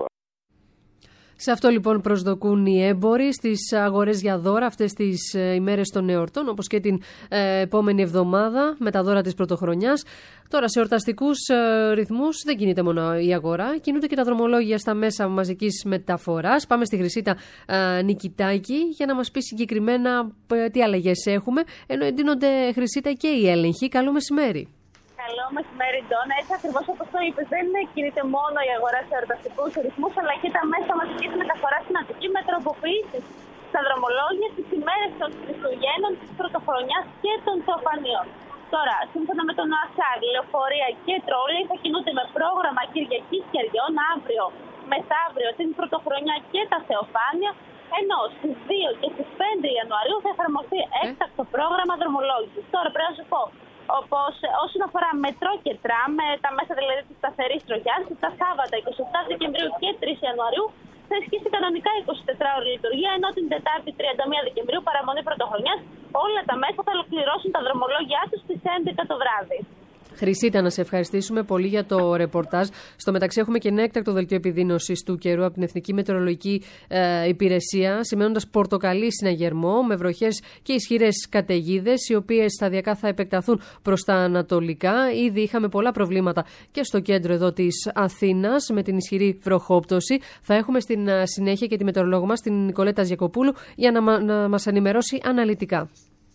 [SPEAKER 2] Σε αυτό λοιπόν προσδοκούν οι έμποροι στις αγορές για δώρα αυτές τις ημέρες των εορτών, όπως και την επόμενη εβδομάδα με τα δώρα της πρωτοχρονιάς. Τώρα σε εορταστικούς ρυθμούς δεν κινείται μόνο η αγορά, κινούνται και τα δρομολόγια στα μέσα μαζικής μεταφοράς. Πάμε στη Χρυσίτα Νικητάκη για να μας πει συγκεκριμένα τι αλλαγές έχουμε, ενώ εντείνονται, Χρυσίτα, και οι έλεγχοι. Καλό μεσημέρι.
[SPEAKER 15] Καλό μεσημέρι, Ντόνα. Έτσι ακριβώς όπως το είπες, δεν κινείται μόνο η αγορά σε εορταστικούς ρυθμούς, αλλά και τα μέσα μαζικής μεταφοράς στην Αττική με τροποποιήσεις στα δρομολόγια τις ημέρες των Χριστουγέννων, της Πρωτοχρονιάς και των Θεοφανίων. Τώρα, σύμφωνα με τον ΟΑΣΑΓ, λεωφορεία και τρόλεϊ θα κινούνται με πρόγραμμα Κυριακής και Αργιών αύριο, μεθαύριο, την Πρωτοχρονιά και τα Θεοφάνεια, ενώ στις 2 και στις 5 Ιανουαρίου θα εφαρμοστεί έκτακτο πρόγραμμα δρομολόγησης. Τώρα πρέπει να σου πω, όπως όσον αφορά μετρό και τραμ, τα μέσα δηλαδή της σταθερής τροχιάς, τα Σάββατα 27 Δεκεμβρίου και 3 Ιανουαρίου θα ισχύσει κανονικά 24ωρη λειτουργία, ενώ την Τετάρτη 31 Δεκεμβρίου, παραμονή Πρωτοχρονιάς, όλα τα μέσα θα ολοκληρώσουν τα δρομολόγια τους στις 11 το βράδυ.
[SPEAKER 2] Χρυσίτα, να σε ευχαριστήσουμε πολύ για το ρεπορτάζ. Στο μεταξύ, έχουμε και ένα έκτακτο δελτίο επιδείνωσης του καιρού από την Εθνική Μετεωρολογική Υπηρεσία, σημαίνοντας πορτοκαλί συναγερμό με βροχές και ισχυρές καταιγίδες, οι οποίες σταδιακά θα επεκταθούν προς τα ανατολικά. Ήδη είχαμε πολλά προβλήματα και στο κέντρο εδώ της Αθήνας με την ισχυρή βροχόπτωση. Θα έχουμε στην συνέχεια και τη μετεωρολόγο μας, την Νικολέτα Ζιακοπούλου, για να μας ενημερώσει αναλυτικά.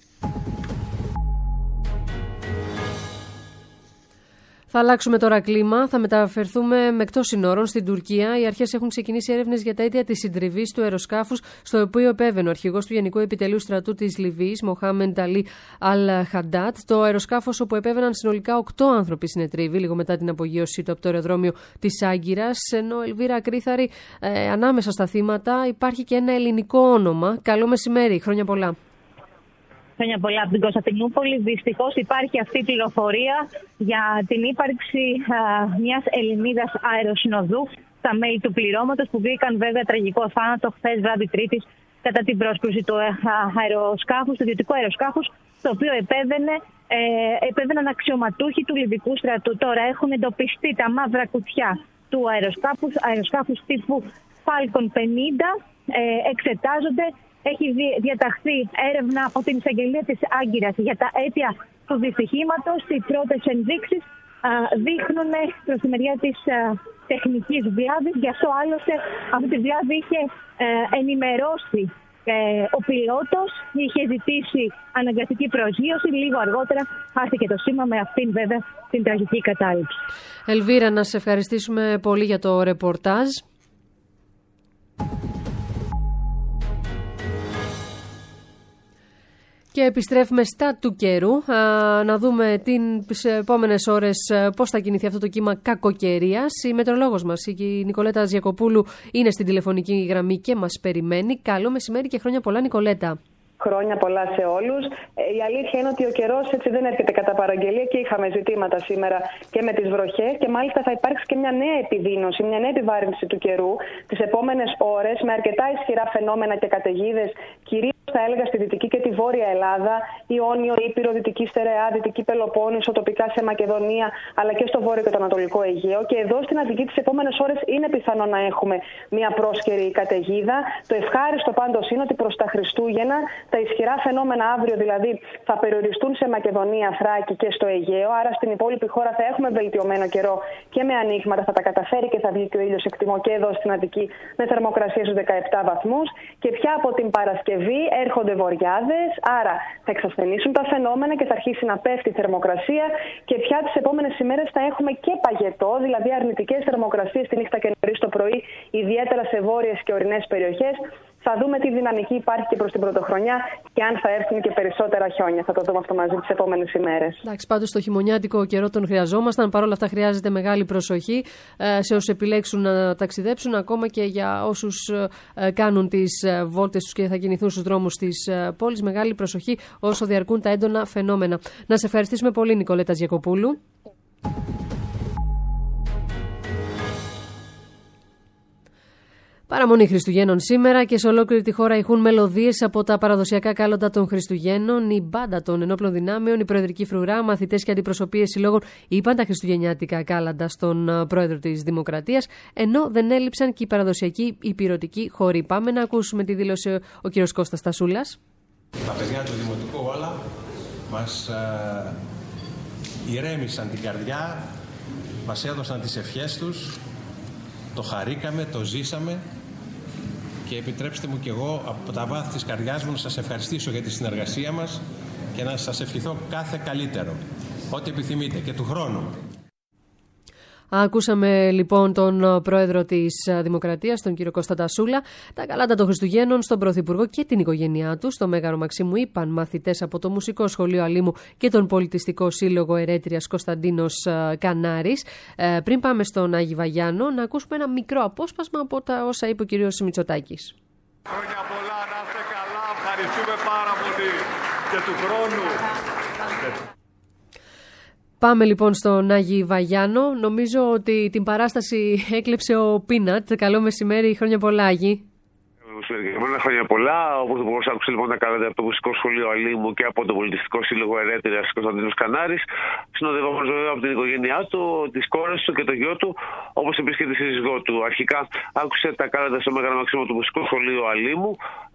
[SPEAKER 2] Θα αλλάξουμε τώρα κλίμα, θα μεταφερθούμε με εκτός συνόρων στην Τουρκία. Οι αρχές έχουν ξεκινήσει έρευνες για τα αίτια της συντριβής του αεροσκάφους, στο οποίο επέβαινε ο αρχηγός του Γενικού Επιτελείου Στρατού της Λιβύης, Μοχάμεντ Αλί Αλ-Χαντάτ. Το αεροσκάφος όπου επέβαιναν συνολικά 8 άνθρωποι συνετρίβη, λίγο μετά την απογείωσή του από το αεροδρόμιο της Άγκυρας. Ενώ, Ελβίρα Κρήθαρη, ανάμεσα στα θύματα υπάρχει και ένα ελληνικό όνομα. Καλό μεσημέρι, χρόνια πολλά.
[SPEAKER 16] Χρόνια πολλά από την Κωνσταντινούπολη. Δυστυχώς υπάρχει αυτή η πληροφορία για την ύπαρξη μιας Ελληνίδας αεροσυνοδού στα μέλη του πληρώματος, που βρήκαν βέβαια τραγικό θάνατο χθες βράδυ Τρίτης κατά την πρόσκληση του αεροσκάφους, του ιδιωτικού αεροσκάφους, το οποίο επέβαιναν αξιωματούχοι του Λιβικού στρατού. Τώρα έχουν εντοπιστεί τα μαύρα κουτιά του αεροσκάφους τύπου Falcon 50, εξετάζονται. Έχει διαταχθεί έρευνα από την εισαγγελία της Άγκυρας για τα αίτια του δυστυχήματος. Οι πρώτες ενδείξεις δείχνουν προς τη μεριά της τεχνικής βλάβης. Γι' αυτό άλλωστε αυτή τη βλάβη είχε ενημερώσει ο πιλότος, είχε ζητήσει αναγκαστική προσγείωση. Λίγο αργότερα χάθηκε το σήμα, με αυτήν βέβαια την τραγική κατάληψη.
[SPEAKER 2] Ελβίρα, να σε ευχαριστήσουμε πολύ για το ρεπορτάζ. Και επιστρέφουμε στα του καιρού, να δούμε τις επόμενες ώρες πώς θα κινηθεί αυτό το κύμα κακοκαιρίας. Η μετεωρολόγος μας, η Νικολέτα Ζιακοπούλου, είναι στην τηλεφωνική γραμμή και μας περιμένει. Καλό μεσημέρι και χρόνια πολλά, Νικολέτα.
[SPEAKER 17] Χρόνια πολλά σε όλους. Η αλήθεια είναι ότι ο καιρός έτσι δεν έρχεται κατά παραγγελία και είχαμε ζητήματα σήμερα και με τις βροχές, και μάλιστα θα υπάρξει και μια νέα επιδείνωση, μια νέα επιβάρυνση του καιρού τις επόμενες ώρες με αρκετά ισχυρά φαινόμενα και καταιγίδες, κυρίως θα έλεγα στη Δυτική και τη Βόρεια Ελλάδα, Ιόνιο, Ήπειρο, Δυτική Στερεά, Δυτική Πελοπόννησο, τοπικά σε Μακεδονία, αλλά και στο Βόρειο και το Ανατολικό Αιγαίο. Και εδώ στην Αττική τις επόμενες ώρες είναι πιθανό να έχουμε μια πρόσκαιρη καταιγίδα. Το ευχάριστο πάντως είναι ότι προς τα Χριστούγεννα τα ισχυρά φαινόμενα αύριο δηλαδή θα περιοριστούν σε Μακεδονία, Θράκη και στο Αιγαίο. Άρα στην υπόλοιπη χώρα θα έχουμε βελτιωμένο καιρό και με ανοίγματα. Θα τα καταφέρει και θα βγει και ο ήλιος, εκτιμώ, και εδώ στην Αττική με θερμοκρασία στους 17 βαθμούς. Και πια από την Παρασκευή έρχονται βοριάδες, άρα θα εξασθενήσουν τα φαινόμενα και θα αρχίσει να πέφτει η θερμοκρασία. Και πια τις επόμενες ημέρες θα έχουμε και παγετό, δηλαδή αρνητικές θερμοκρασίες τη νύχτα και νωρίς το πρωί, ιδιαίτερα σε βόρειες και ορεινές περιοχές. Θα δούμε τι δυναμική υπάρχει και προς την Πρωτοχρονιά και αν θα έρθουν και περισσότερα χιόνια. Θα το δούμε αυτό μαζί τις επόμενες ημέρες.
[SPEAKER 2] Εντάξει, πάντως στο χειμωνιάτικο καιρό τον χρειαζόμασταν. Παρ' όλα αυτά χρειάζεται μεγάλη προσοχή σε όσους επιλέξουν να ταξιδέψουν, ακόμα και για όσους κάνουν τις βόλτες τους και θα κινηθούν στους δρόμους της πόλης. Μεγάλη προσοχή όσο διαρκούν τα έντονα φαινόμενα. Να σε ευχαριστήσουμε πολύ, Νικολέτα Ζιακοπούλου. Παραμονή Χριστουγέννων σήμερα και σε ολόκληρη τη χώρα ηχούν μελωδίες από τα παραδοσιακά κάλοντα των Χριστουγέννων. Η μπάντα των ενόπλων δυνάμεων, η προεδρική φρουρά, μαθητές και αντιπροσωπείες συλλόγων είπαν τα χριστουγεννιάτικα κάλαντα στον πρόεδρο της Δημοκρατίας, ενώ δεν έλειψαν και οι παραδοσιακοί υπηρωτικοί χοροί. Πάμε να ακούσουμε τη δήλωσε ο κ. Κώστας Τασούλας.
[SPEAKER 18] Τα παιδιά του Δημοτικού όλα μας ηρέμησαν την καρδιά, μας έδωσαν τις ευχές τους, το χαρήκαμε, το ζήσαμε. Και επιτρέψτε μου και εγώ από τα βάθη της καρδιάς μου να σας ευχαριστήσω για τη συνεργασία μας και να σας ευχηθώ κάθε καλύτερο. ό,τι επιθυμείτε και του χρόνου.
[SPEAKER 2] Ακούσαμε λοιπόν τον πρόεδρο της Δημοκρατίας, τον κύριο Κώστα Τασούλα. Τα καλάντα των Χριστουγέννων στον Πρωθυπουργό και την οικογένειά του στο Μέγαρο Μαξίμου είπαν μαθητές από το Μουσικό Σχολείο Αλήμου και τον Πολιτιστικό Σύλλογο Ερέτριας Κωνσταντίνος Κανάρης. Πριν πάμε στον Άγη Βαγιάννο, να ακούσουμε ένα μικρό απόσπασμα από τα όσα είπε ο κύριος Μητσοτάκης.
[SPEAKER 19] Χρόνια πολλά, να είστε καλά, ευχαριστούμε πάρα πολύ και του χρόνου.
[SPEAKER 2] Πάμε λοιπόν στον Άγη Βαγιάνο. Νομίζω ότι την παράσταση έκλεψε ο Πίνατ. Καλό μεσημέρι, χρόνια πολλά, Άγη.
[SPEAKER 20] Χρόνια πολλά. Ο Πρωθυπουργός άκουσε λοιπόν τα καλάντα από το Μουσικό Σχολείο Αλήμου και από το Πολιτιστικό Σύλλογο Ερέτριας Κωνσταντίνος Κανάρης. Συνοδευόμενος βέβαια από την οικογένειά του, τις κόρες του και το γιο του, όπως επίσης και τη σύζυγό του. Αρχικά άκουσε τα καλάντα στο Μέγαρο Μαξίμου του Μουσικού Σχολείου Αλήμου.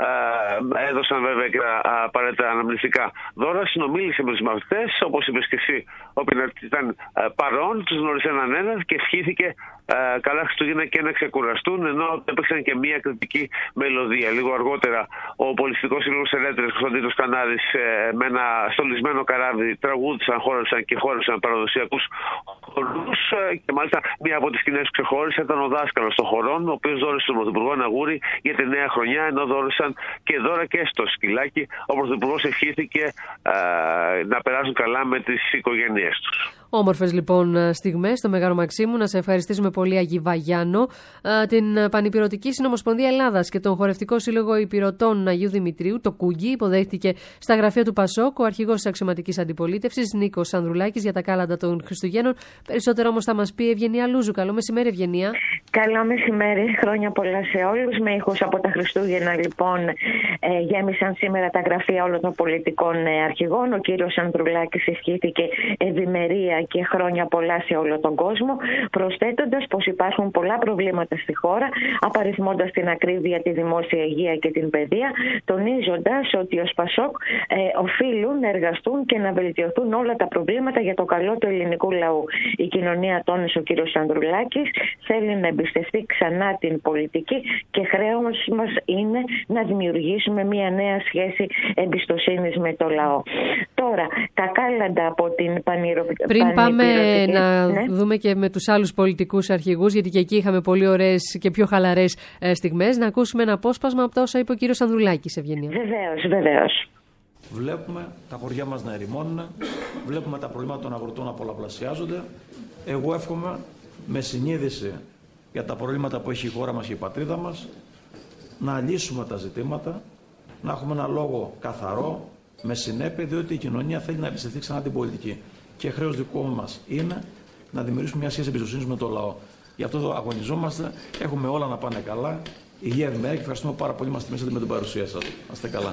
[SPEAKER 20] Έδωσαν βέβαια και τα απαραίτητα αναμνηστικά δώρα. Συνομίλησε με τους μαθητές, όπως είπες και εσύ. Ο Πίνατ ήταν παρόν, τους γνώρισε έναν και ευχήθηκε καλά Χριστούγεννα και να ξεκουραστούν, ενώ έπαιξαν και μία κριτική μελωδία. Λίγο αργότερα, ο Πολιτιστικός Σύλλογος Ερέτριας Κωνσταντίνος Κανάρης με ένα στολισμένο καράβι τραγούδισαν, χόρευσαν παραδοσιακούς χορούς και μάλιστα μία από τις σκηνές που ξεχώρισε ήταν ο δάσκαλος των χορών, ο οποίος δώρισε τον Πρωθυπουργό ένα γούρι για τη νέα χρονιά, ενώ δώρισαν και δώρα και στο σκυλάκι. Ο Πρωθυπουργός ευχήθηκε να περάσουν καλά με τις οικογένειές τους.
[SPEAKER 2] Όμορφες λοιπόν στιγμές στο Μέγαρο Μαξίμου. Να σε ευχαριστήσουμε πολύ, Άγη Βαγιάνο. Την Πανυπηρωτική Συνομοσπονδία Ελλάδας και τον Χορευτικό Σύλλογο Υπηρωτών Αγίου Δημητρίου, το Κούγκι, υποδέχτηκε στα γραφεία του Πασόκ ο αρχηγός της Αξιωματικής Αντιπολίτευσης, Νίκος Ανδρουλάκης, για τα κάλαντα των Χριστουγέννων. Περισσότερο όμως θα μας πει η Ευγενία Λούζου. Καλό μεσημέρι, Ευγενία.
[SPEAKER 21] Καλό μεσημέρι, χρόνια πολλά σε όλους. Με ήχους από τα Χριστούγεννα, λοιπόν, γέμισαν σήμερα τα γραφεία όλων των πολιτικών αρχηγών. Ο κύριος Ανδρουλάκης ευχήθηκε ευημερία και χρόνια πολλά σε όλο τον κόσμο, προσθέτοντας πως υπάρχουν πολλά προβλήματα στη χώρα, απαριθμώντας την ακρίβεια, τη δημόσια υγεία και την παιδεία, τονίζοντας ότι ως Πασόκ οφείλουν να εργαστούν και να βελτιωθούν όλα τα προβλήματα για το καλό του ελληνικού λαού. Η κοινωνία, τόνισε ο κύριος Ανδρουλάκης, θέλει να εμπιστευτεί ξανά την πολιτική και χρέος μας είναι να δημιουργήσουμε μια νέα σχέση εμπιστοσύνης με το λαό. Τώρα, τα κάλαντα από την
[SPEAKER 2] Πριν πάμε να δούμε και με τους άλλους πολιτικούς αρχηγούς, γιατί και εκεί είχαμε πολύ ωραίες και πιο χαλαρές στιγμές, να ακούσουμε ένα απόσπασμα από τα όσα είπε ο κύριος Ανδρουλάκης, Ευγενία.
[SPEAKER 21] Βεβαίως.
[SPEAKER 22] Βλέπουμε τα χωριά μας να ερημώνουν, βλέπουμε τα προβλήματα των αγροτών να πολλαπλασιάζονται. Εγώ εύχομαι με συνείδηση για τα προβλήματα που έχει η χώρα μας και η πατρίδα μας, να λύσουμε τα ζητήματα, να έχουμε ένα λόγο καθαρό, με συνέπεια, διότι η κοινωνία θέλει να εμπιστευτεί ξανά την πολιτική. Και χρέος δικό μας είναι να δημιουργήσουμε μια σχέση εμπιστοσύνης με το λαό. Γι' αυτό εδώ αγωνιζόμαστε, έχουμε όλα να πάνε καλά. Υγεία, ευημερία και ευχαριστούμε πάρα πολύ μας τιμήσατε με την παρουσία σας. Να είστε καλά.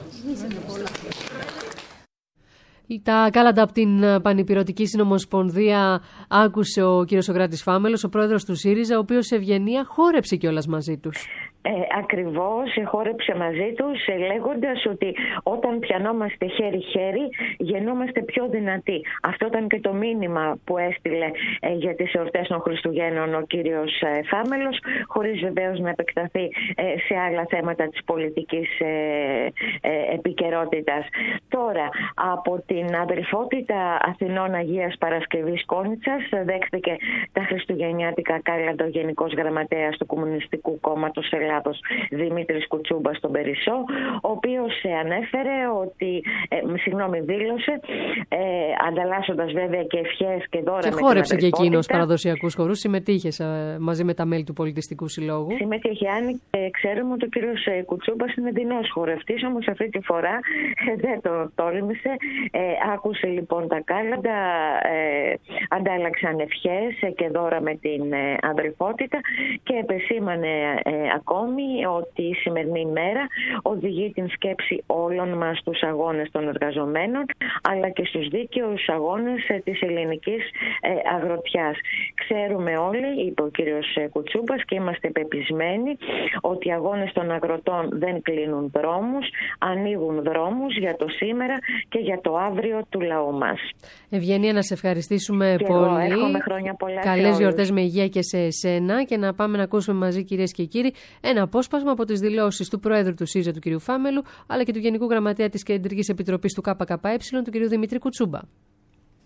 [SPEAKER 2] Τα κάλαντα από την Πανυπηρωτική Συνομοσπονδία άκουσε ο κύριος Σωκράτης Φάμελος, ο πρόεδρος του ΣΥΡΙΖΑ, ο οποίος, Ευγενία, χόρεψε κιόλας μαζί τους.
[SPEAKER 21] Ακριβώς, χόρεψε μαζί τους λέγοντας ότι όταν πιανόμαστε χέρι-χέρι γεννόμαστε πιο δυνατοί. Αυτό ήταν και το μήνυμα που έστειλε για τις εορτές των Χριστουγέννων ο κύριος Φάμελος, χωρίς βεβαίως να επεκταθεί σε άλλα θέματα της πολιτικής επικαιρότητας. Τώρα, από την αδελφότητα Αθηνών Αγίας Παρασκευής Κόνιτσας δέχτηκε τα χριστουγεννιάτικα κάλαντα ο Γενικός Γραμματέας του Κομμουνιστικού Κόμματος Ελλάδος, Δημήτρης Κουτσούμπας στον Περισσό, ο οποίος ανέφερε ότι, δήλωσε, ανταλλάσσοντας βέβαια και ευχές και δώρα με την αδελφότητα.
[SPEAKER 2] Και χόρεψε και εκείνος παραδοσιακούς χορούς, συμμετείχε μαζί με τα μέλη του Πολιτιστικού Συλλόγου.
[SPEAKER 21] Συμμετείχε, αν ξέρουμε ότι ο κύριος Κουτσούμπας είναι δεινός χορευτής, όμως αυτή τη φορά δεν το τόλμησε. Άκουσε λοιπόν τα κάλαντα, αντάλλαξαν ευχές και δώρα με την αδελφότητα και επεσήμανε ακόμη ότι η σημερινή μέρα οδηγεί την σκέψη όλων μας στους αγώνες των εργαζομένων, αλλά και στους δίκαιους αγώνες της ελληνικής αγροτιάς. Ξέρουμε όλοι, είπε ο κύριος Κουτσούμπας, και είμαστε πεπισμένοι ότι οι αγώνες των αγροτών δεν κλείνουν δρόμους, ανοίγουν δρόμους για το σήμερα και για το αύριο του λαού μας.
[SPEAKER 2] Ευγενία, να σε ευχαριστήσουμε και πολύ.
[SPEAKER 21] Εύχομαι χρόνια πολλά.
[SPEAKER 2] Καλές γιορτές με υγεία και σε εσένα, και να πάμε να ακούσουμε μαζί, κυρίες και κύριοι, ένα απόσπασμα από τις δηλώσεις του Προέδρου του ΣΥΡΙΖΑ, του κ. Φάμελου, αλλά και του Γενικού Γραμματέα της Κεντρικής Επιτροπής του ΚΚΕ, του κ. Δημήτρη Κουτσούμπα.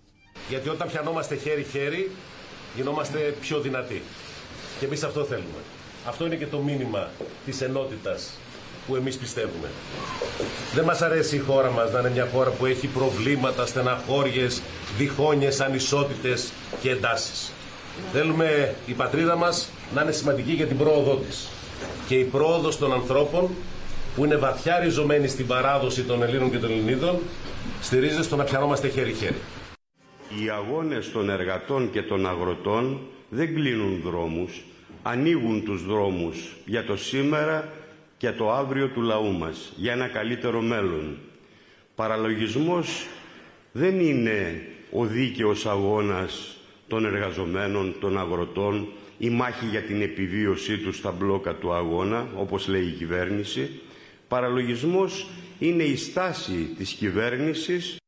[SPEAKER 1] Γιατί όταν πιανόμαστε χέρι-χέρι, γινόμαστε πιο δυνατοί. Και εμείς αυτό θέλουμε. Αυτό είναι και το μήνυμα της ενότητας που εμείς πιστεύουμε. Δεν μας αρέσει η χώρα μας να είναι μια χώρα που έχει προβλήματα, στεναχώριες, διχόνιες, ανισότητες και εντάσεις. Θέλουμε η πατρίδα μας να είναι σημαντική για την πρόοδό της. Και η πρόοδος των ανθρώπων, που είναι βαθιά ριζωμένη στην παράδοση των Ελλήνων και των Ελληνίδων, στηρίζεται στο να πιανόμαστε χέρι-χέρι.
[SPEAKER 3] Οι αγώνες των εργατών και των αγροτών δεν κλείνουν δρόμους, ανοίγουν τους δρόμους για το σήμερα και το αύριο του λαού μας, για ένα καλύτερο μέλλον. Παραλογισμός δεν είναι ο δίκαιος αγώνας των εργαζομένων, των αγροτών, η μάχη για την επιβίωσή τους στα μπλόκα του αγώνα, όπως λέει η κυβέρνηση. Παραλογισμός είναι η στάση της κυβέρνησης.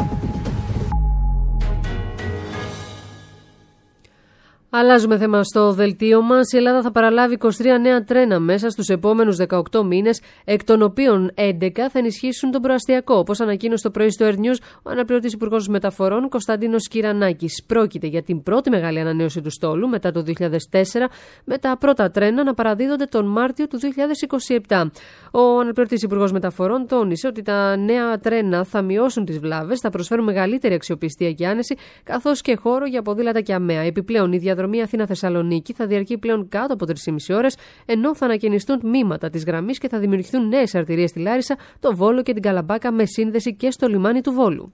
[SPEAKER 2] Αλλάζουμε θέμα στο δελτίο μας. Η Ελλάδα θα παραλάβει 23 νέα τρένα μέσα στους επόμενους 18 μήνες, εκ των οποίων 11 θα ενισχύσουν τον προαστιακό. Όπως ανακοίνωσε το πρωί στο Air News ο αναπληρωτής Υπουργός Μεταφορών Κωνσταντίνος Κυρανάκης. Πρόκειται για την πρώτη μεγάλη ανανέωση του στόλου μετά το 2004, με τα πρώτα τρένα να παραδίδονται τον Μάρτιο του 2027. Ο αναπληρωτής Υπουργός Μεταφορών τόνισε ότι τα νέα τρένα θα μειώσουν τις βλάβες, θα προσφέρουν μεγαλύτερη αξιοπιστία και άνεση, καθώς και χώρο για ποδήλατα και αμαία. Επιπλέον, η διαδρομή Αθήνα-Θεσσαλονίκη θα διαρκεί πλέον κάτω από 3,5 ώρες, ενώ θα ανακαινιστούν τμήματα της γραμμής και θα δημιουργηθούν νέες αρτηρίες στη Λάρισα, το Βόλο και την Καλαμπάκα, με σύνδεση και στο λιμάνι του Βόλου.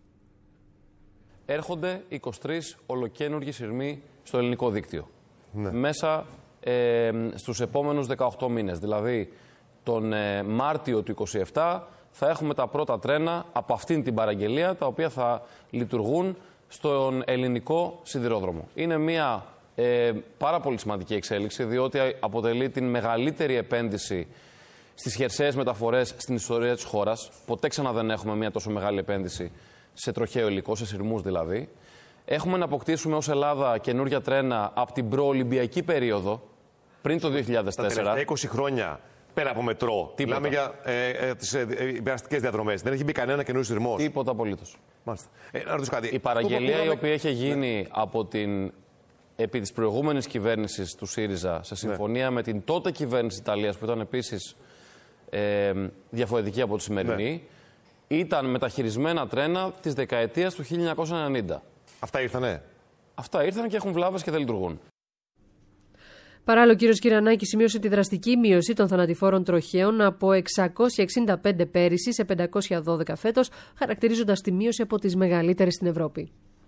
[SPEAKER 23] Έρχονται 23 ολοκαίνουργοι σειρμοί στο ελληνικό δίκτυο. Μέσα στους επόμενους 18 μήνες. Δηλαδή, τον Μάρτιο του 2027 θα έχουμε τα πρώτα τρένα από αυτήν την παραγγελία, τα οποία θα λειτουργούν στον ελληνικό σιδηρόδρομο. Είναι μια πάρα πολύ σημαντική εξέλιξη, διότι αποτελεί την μεγαλύτερη επένδυση στις χερσαίες μεταφορές στην ιστορία της χώρας. Ποτέ ξανά δεν έχουμε μια τόσο μεγάλη επένδυση σε τροχαίο υλικό, σε σειρμούς δηλαδή. Έχουμε να αποκτήσουμε ως Ελλάδα καινούργια τρένα από την προολυμπιακή περίοδο, πριν το 2004.
[SPEAKER 24] Τα τελευταία 20 χρόνια, πέρα από μετρό, μιλάμε για τις υπεραστικές διαδρομές. Δεν έχει μπει κανένα καινούριο σειρμός.
[SPEAKER 23] Τίποτα απολύτως.
[SPEAKER 24] Μάλιστα. Να ρωτήσω κάτι.
[SPEAKER 23] Η παραγγελία η οποία είχε γίνει επί της προηγούμενης κυβέρνησης του ΣΥΡΙΖΑ, σε συμφωνία με την τότε κυβέρνηση της Ιταλίας, που ήταν επίσης διαφορετική από τη σημερινή, ήταν μεταχειρισμένα τρένα της δεκαετίας του 1990.
[SPEAKER 24] Αυτά ήρθανε.
[SPEAKER 23] Αυτά ήρθαν και έχουν βλάβες και δεν λειτουργούν.
[SPEAKER 2] Παράλληλα, ο κ. Κυρανάκης σημείωσε τη δραστική μείωση των θανατηφόρων τροχαίων από 665 πέρυσι σε 512 φέτος, χαρακτηρίζοντας τη μείωση από τις μεγαλύτερες στην Ευρώπη.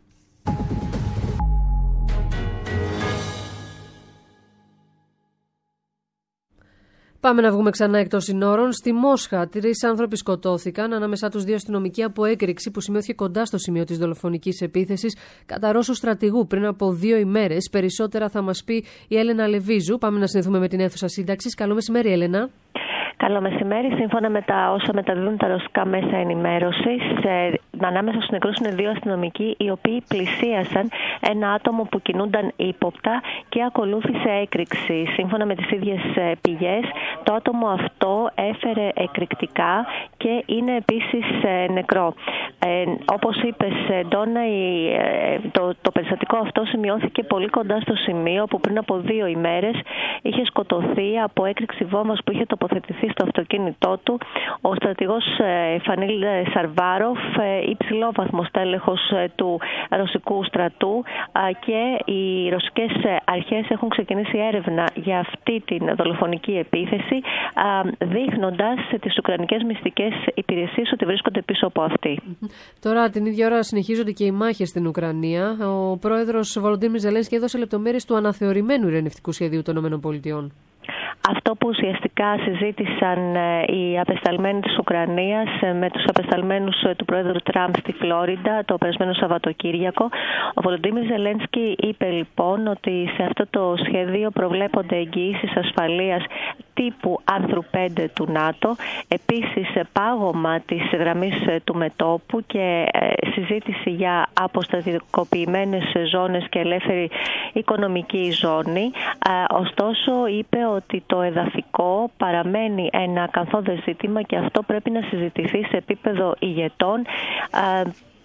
[SPEAKER 2] Πάμε να βγούμε ξανά εκτός συνόρων. Στη Μόσχα, 3 άνθρωποι σκοτώθηκαν, ανάμεσά τους 2 αστυνομικοί, από έκρηξη που σημειώθηκε κοντά στο σημείο της δολοφονικής επίθεσης κατά Ρώσου στρατηγού πριν από 2 ημέρες. Περισσότερα θα μας πει η Έλενα Λεβίζου. Πάμε να συνδεθούμε με την αίθουσα σύνταξης. Καλό μεσημέρι, Έλενα.
[SPEAKER 21] Καλό μεσημέρι. Σύμφωνα με τα όσα μεταδίδουν τα ρωσικά μέσα ενημέρωσης, ανάμεσα στους νεκρούς είναι 2 αστυνομικοί, οι οποίοι πλησίασαν ένα άτομο που κινούνταν ύποπτα και ακολούθησε έκρηξη. Σύμφωνα με τις ίδιες πηγές, το άτομο αυτό έφερε εκρηκτικά και είναι επίσης νεκρό. Όπως είπες, Ντόνα, το περιστατικό αυτό σημειώθηκε πολύ κοντά στο σημείο που πριν από 2 ημέρες είχε σκοτωθεί από έκρηξη βόμβας που είχε τοποθετηθεί στο αυτοκίνητό του ο στρατηγός Φανίλ Σαρβάροφ, υψηλόβαθμος τέλεχος του ρωσικού στρατού, και οι ρωσικές αρχές έχουν ξεκινήσει έρευνα για αυτή την δολοφονική επίθεση, δείχνοντας τις ουκρανικές μυστικές υπηρεσίες ότι βρίσκονται πίσω από αυτή.
[SPEAKER 2] Τώρα την ίδια ώρα συνεχίζονται και οι μάχες στην Ουκρανία. Ο πρόεδρος Βολοντίμιρ Ζελένσκι έδωσε λεπτομέρειες του αναθεωρημένου ειρηνευτικού σχεδίου των ΗΠΑ.
[SPEAKER 21] Αυτό που ουσιαστικά συζήτησαν οι απεσταλμένοι της Ουκρανίας με τους απεσταλμένους του Πρόεδρου Τραμπ στη Φλόριντα το περασμένο Σαββατοκύριακο, ο Βολοντίμιρ Ζελένσκι είπε λοιπόν ότι σε αυτό το σχέδιο προβλέπονται εγγυήσεις ασφαλείας τύπου άρθρου 5 του ΝΑΤΟ, επίσης πάγωμα της γραμμής του μετώπου και συζήτηση για αποστρατικοποιημένες ζώνες και ελεύθερη οικονομική ζώνη. Ωστόσο, είπε ότι το εδαφικό παραμένει ένα καθόδες ζήτημα και αυτό πρέπει να συζητηθεί σε επίπεδο ηγετών.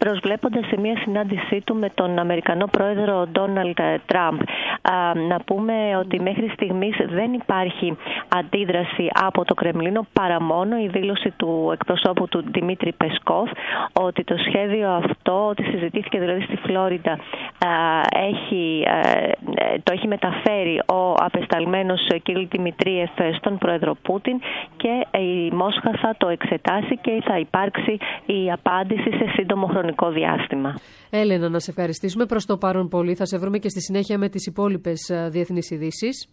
[SPEAKER 21] προσβλέποντας σε μια συνάντησή του με τον Αμερικανό πρόεδρο Ντόναλντ Τραμπ. Να πούμε ότι μέχρι στιγμής δεν υπάρχει αντίδραση από το Κρεμλίνο παρά μόνο η δήλωση του εκπροσώπου του Δημήτρη Πεσκόφ ότι το σχέδιο αυτό, ότι συζητήθηκε δηλαδή στη Φλόριντα, το έχει μεταφέρει ο απεσταλμένος Κυρίλ Δημητρίεφ στον πρόεδρο Πούτιν και η Μόσχα θα το εξετάσει και θα υπάρξει η απάντηση σε σύντομο χρονικό διάστημα.
[SPEAKER 2] Έλενα, να σε ευχαριστήσουμε προς το παρόν πολύ. Θα σε βρούμε και στη συνέχεια με τις υπόλοιπες διεθνείς ειδήσεις.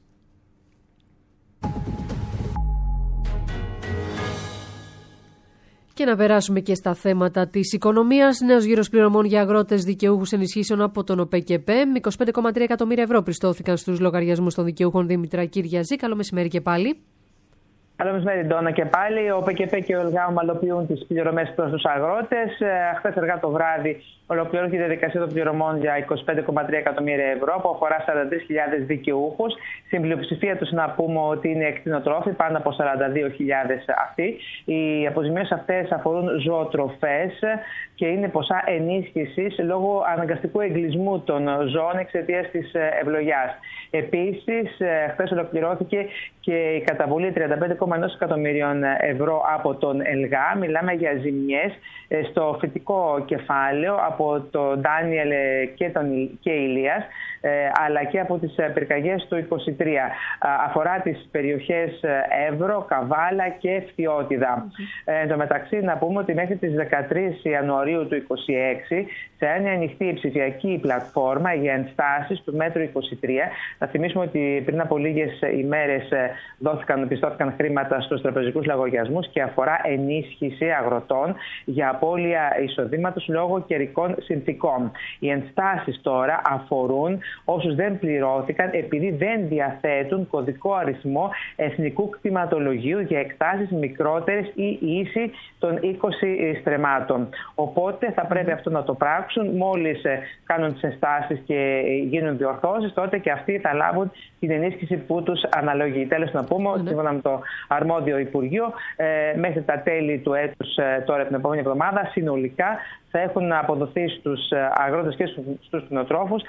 [SPEAKER 2] Και να περάσουμε και στα θέματα της οικονομίας. Νέος γύρος πληρωμών για αγρότες δικαιούχους ενισχύσεων από τον ΟΠΕΚΕΠΕ. 25,3 εκατομμύρια ευρώ πιστώθηκαν στους λογαριασμούς των δικαιούχων. Δήμητρα Κυριαζή, καλό μεσημέρι και πάλι.
[SPEAKER 4] Καλό μεσημέρι, Ντόνα, και πάλι. Ο ΟΠΕΚΕΠΕ και ο ΕΛΓΑ ομαλοποιούν τις πληρωμές προς τους αγρότες. Χθες αργά το βράδυ ολοκληρώθηκε η διαδικασία των πληρωμών για 25,3 εκατομμύρια ευρώ που αφορά 43.000 δικαιούχους. Στην πλειοψηφία τους να πούμε ότι είναι κτηνοτρόφοι, πάνω από 42.000 αυτοί. Οι αποζημιώσεις αυτές αφορούν ζωοτροφές και είναι ποσά ενίσχυσης λόγω αναγκαστικού εγκλισμού των ζώων εξαιτίας της ευλογιάς. Επίσης, χθες ολοκληρώθηκε και η καταβολή 35,1 εκατομμυρίων ευρώ από τον ΕΛΓΑ. Μιλάμε για ζημιές στο φυτικό κεφάλαιο από τον Ντάνιελ και Ηλίας, αλλά και από τις πυρκαγιές του 23. Αφορά τις περιοχές Εύρο, Καβάλα και Φθιώτιδα. Εν τω μεταξύ, να πούμε ότι μέχρι τις 13 Ιανουαρίου του 2026 θα είναι ανοιχτή η ψηφιακή πλατφόρμα για ενστάσεις του μέτρου 23. Να θυμίσουμε ότι πριν από λίγες ημέρες πιστώθηκαν χρήματα στους τραπεζικούς λογαριασμούς και αφορά ενίσχυση αγροτών για απώλεια εισοδήματος λόγω καιρικών συνθήκων. Οι ενστάσεις τώρα αφορούν όσους δεν πληρώθηκαν επειδή δεν διαθέτουν κωδικό αριθμό εθνικού κτηματολογίου για εκτάσεις μικρότερες ή ίση των 20 στρεμμάτων. Οπότε θα πρέπει αυτό να το πράξουν. Μόλις κάνουν τις ενστάσεις και γίνουν διορθώσεις, τότε και αυτοί θα λάβουν την ενίσχυση που τους αναλογεί. Τέλος, να πούμε, σύμφωνα με το αρμόδιο Υπουργείο, μέχρι τα τέλη του έτους, τώρα την επόμενη εβδομάδα, συνολικά θα έχουν αποδοθεί στους αγρότες και στους κτηνοτρόφους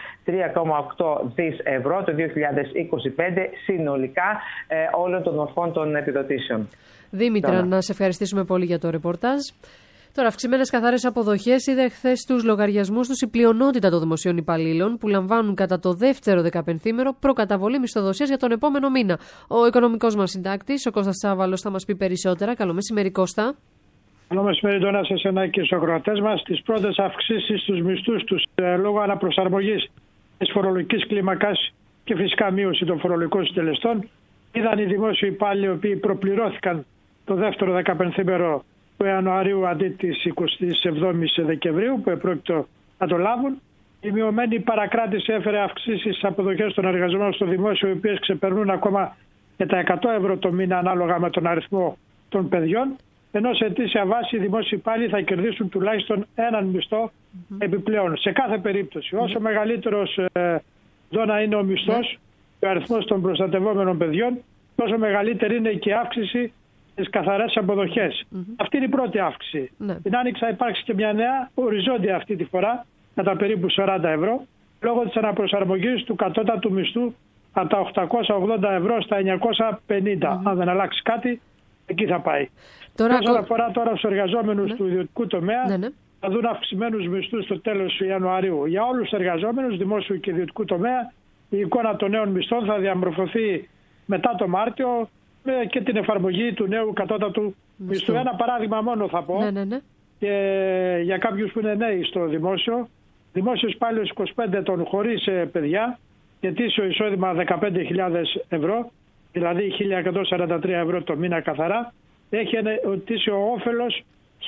[SPEAKER 4] 3,8 δις ευρώ το 2025 συνολικά όλων των μορφών των επιδοτήσεων.
[SPEAKER 2] Δήμητρα, να σε ευχαριστήσουμε πολύ για το ρεπορτάζ. Τώρα, αυξημένες καθαρές αποδοχές είδε χθες στους λογαριασμούς τους η πλειονότητα των δημοσίων υπαλλήλων που λαμβάνουν κατά το δεύτερο 15ήμερο προκαταβολή μισθοδοσίας για τον επόμενο μήνα. Ο οικονομικός μας συντάκτης, ο Κώστας Τσάβαλος, θα μας πει περισσότερα. Καλό μεσημέρι, Κώστα.
[SPEAKER 5] Καλό μεσημέρι, Ντόνα, σε εσένα και στους ακροατές μας. Τις πρώτες αυξήσεις στους μισθούς τους λόγω αναπροσαρμογής της φορολογικής κλίμακας και φυσικά μείωση των φορολογικών συντελεστών είδαν οι δημόσιοι υπάλληλοι οι οποίοι προπληρώθηκαν το δεύτερο 15ήμερο του Ιανουαρίου αντί της 27ης Δεκεμβρίου που επρόκειτο να το λάβουν. Η μειωμένη παρακράτηση έφερε αυξήσεις στις αποδοχές των εργαζομένων στο δημόσιο, οι οποίες ξεπερνούν ακόμα και τα 100 ευρώ το μήνα ανάλογα με τον αριθμό των παιδιών. Ενώ σε αιτήσια βάση οι δημόσιοι υπάλληλοι θα κερδίσουν τουλάχιστον έναν μισθό επιπλέον. Σε κάθε περίπτωση, όσο μεγαλύτερος Ντόνα είναι ο μισθός και ο αριθμός των προστατευόμενων παιδιών, τόσο μεγαλύτερη είναι και η αύξηση στις καθαρές αποδοχές. Αυτή είναι η πρώτη αύξηση. Την άνοιξη θα υπάρξει και μια νέα οριζόντια αυτή τη φορά, κατά περίπου 40 ευρώ, λόγω της αναπροσαρμογής του κατώτατου μισθού από τα 880 ευρώ στα 950. Αν δεν αλλάξει κάτι, εκεί θα πάει. Όσον αφορά τώρα στους εργαζόμενους του ιδιωτικού τομέα, θα δουν αυξημένους μισθούς στο τέλος του Ιανουαρίου. Για όλους τους εργαζόμενους δημόσιου και ιδιωτικού τομέα, η εικόνα των νέων μισθών θα διαμορφωθεί μετά το Μάρτιο και την εφαρμογή του νέου κατώτατου μισθού. Ένα παράδειγμα μόνο θα πω και για κάποιους που είναι νέοι στο δημόσιο. Δημόσιος υπάλληλος 25 ετών χωρίς παιδιά και ετήσιο εισόδημα 15.000 ευρώ, δηλαδή 1.143 ευρώ το μήνα καθαρά, έχει ένα ετήσιο όφελος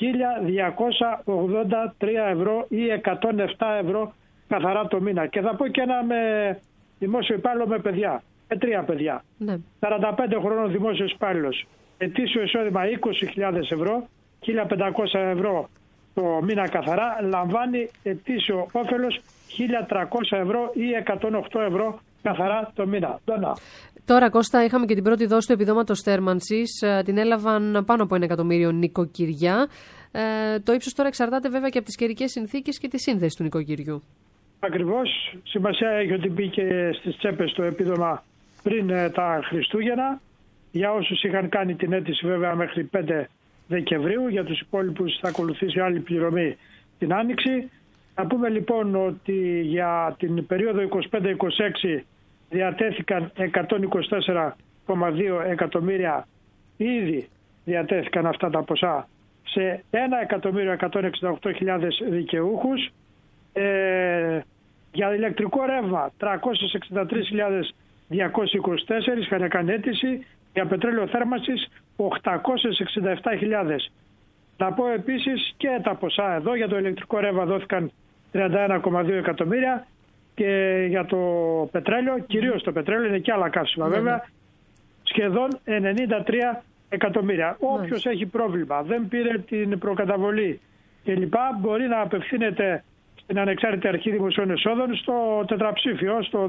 [SPEAKER 5] 1.283 ευρώ ή 107 ευρώ καθαρά το μήνα. Και θα πω και ένα με δημόσιο υπάλληλο με παιδιά. Με 3 παιδιά. 45 χρόνων δημόσιος υπάλληλος. Ετήσιο εισόδημα 20.000 ευρώ, 1.500 ευρώ το μήνα καθαρά, λαμβάνει ετήσιο όφελος 1.300 ευρώ ή 108 ευρώ καθαρά το μήνα.
[SPEAKER 2] Τώρα, Κώστα, είχαμε και την πρώτη δόση του επιδόματος θέρμανσης. Την έλαβαν πάνω από 1 εκατομμύριο νοικοκυριά. Το ύψος τώρα εξαρτάται βέβαια και από τις καιρικές συνθήκες και τη σύνθεση του νοικοκυριού.
[SPEAKER 5] Ακριβώς. Σημασία έχει ότι μπήκε στις τσέπες το επίδομα πριν τα Χριστούγεννα. Για όσους είχαν κάνει την αίτηση βέβαια μέχρι 5 Δεκεμβρίου, για τους υπόλοιπους θα ακολουθήσει άλλη πληρωμή την Άνοιξη. Να πούμε λοιπόν ότι για την περίοδο 25-26 διατέθηκαν 124,2 εκατομμύρια, ήδη διατέθηκαν αυτά τα ποσά σε 1.168.000 δικαιούχους. Για ηλεκτρικό ρεύμα 363.224 είχαν κάνει αίτηση, για πετρέλαιο θέρμανσης 867.000. Να πω επίσης και τα ποσά εδώ. Για το ηλεκτρικό ρεύμα δόθηκαν 31,2 εκατομμύρια και για το πετρέλαιο, κυρίως το πετρέλαιο, είναι και άλλα καύσιμα βέβαια, σχεδόν 93 εκατομμύρια. Όποιος έχει πρόβλημα, δεν πήρε την προκαταβολή κλπ, μπορεί να απευθύνεται στην Ανεξάρτητη Αρχή Δημοσίων Εσόδων στο τετραψήφιο, στο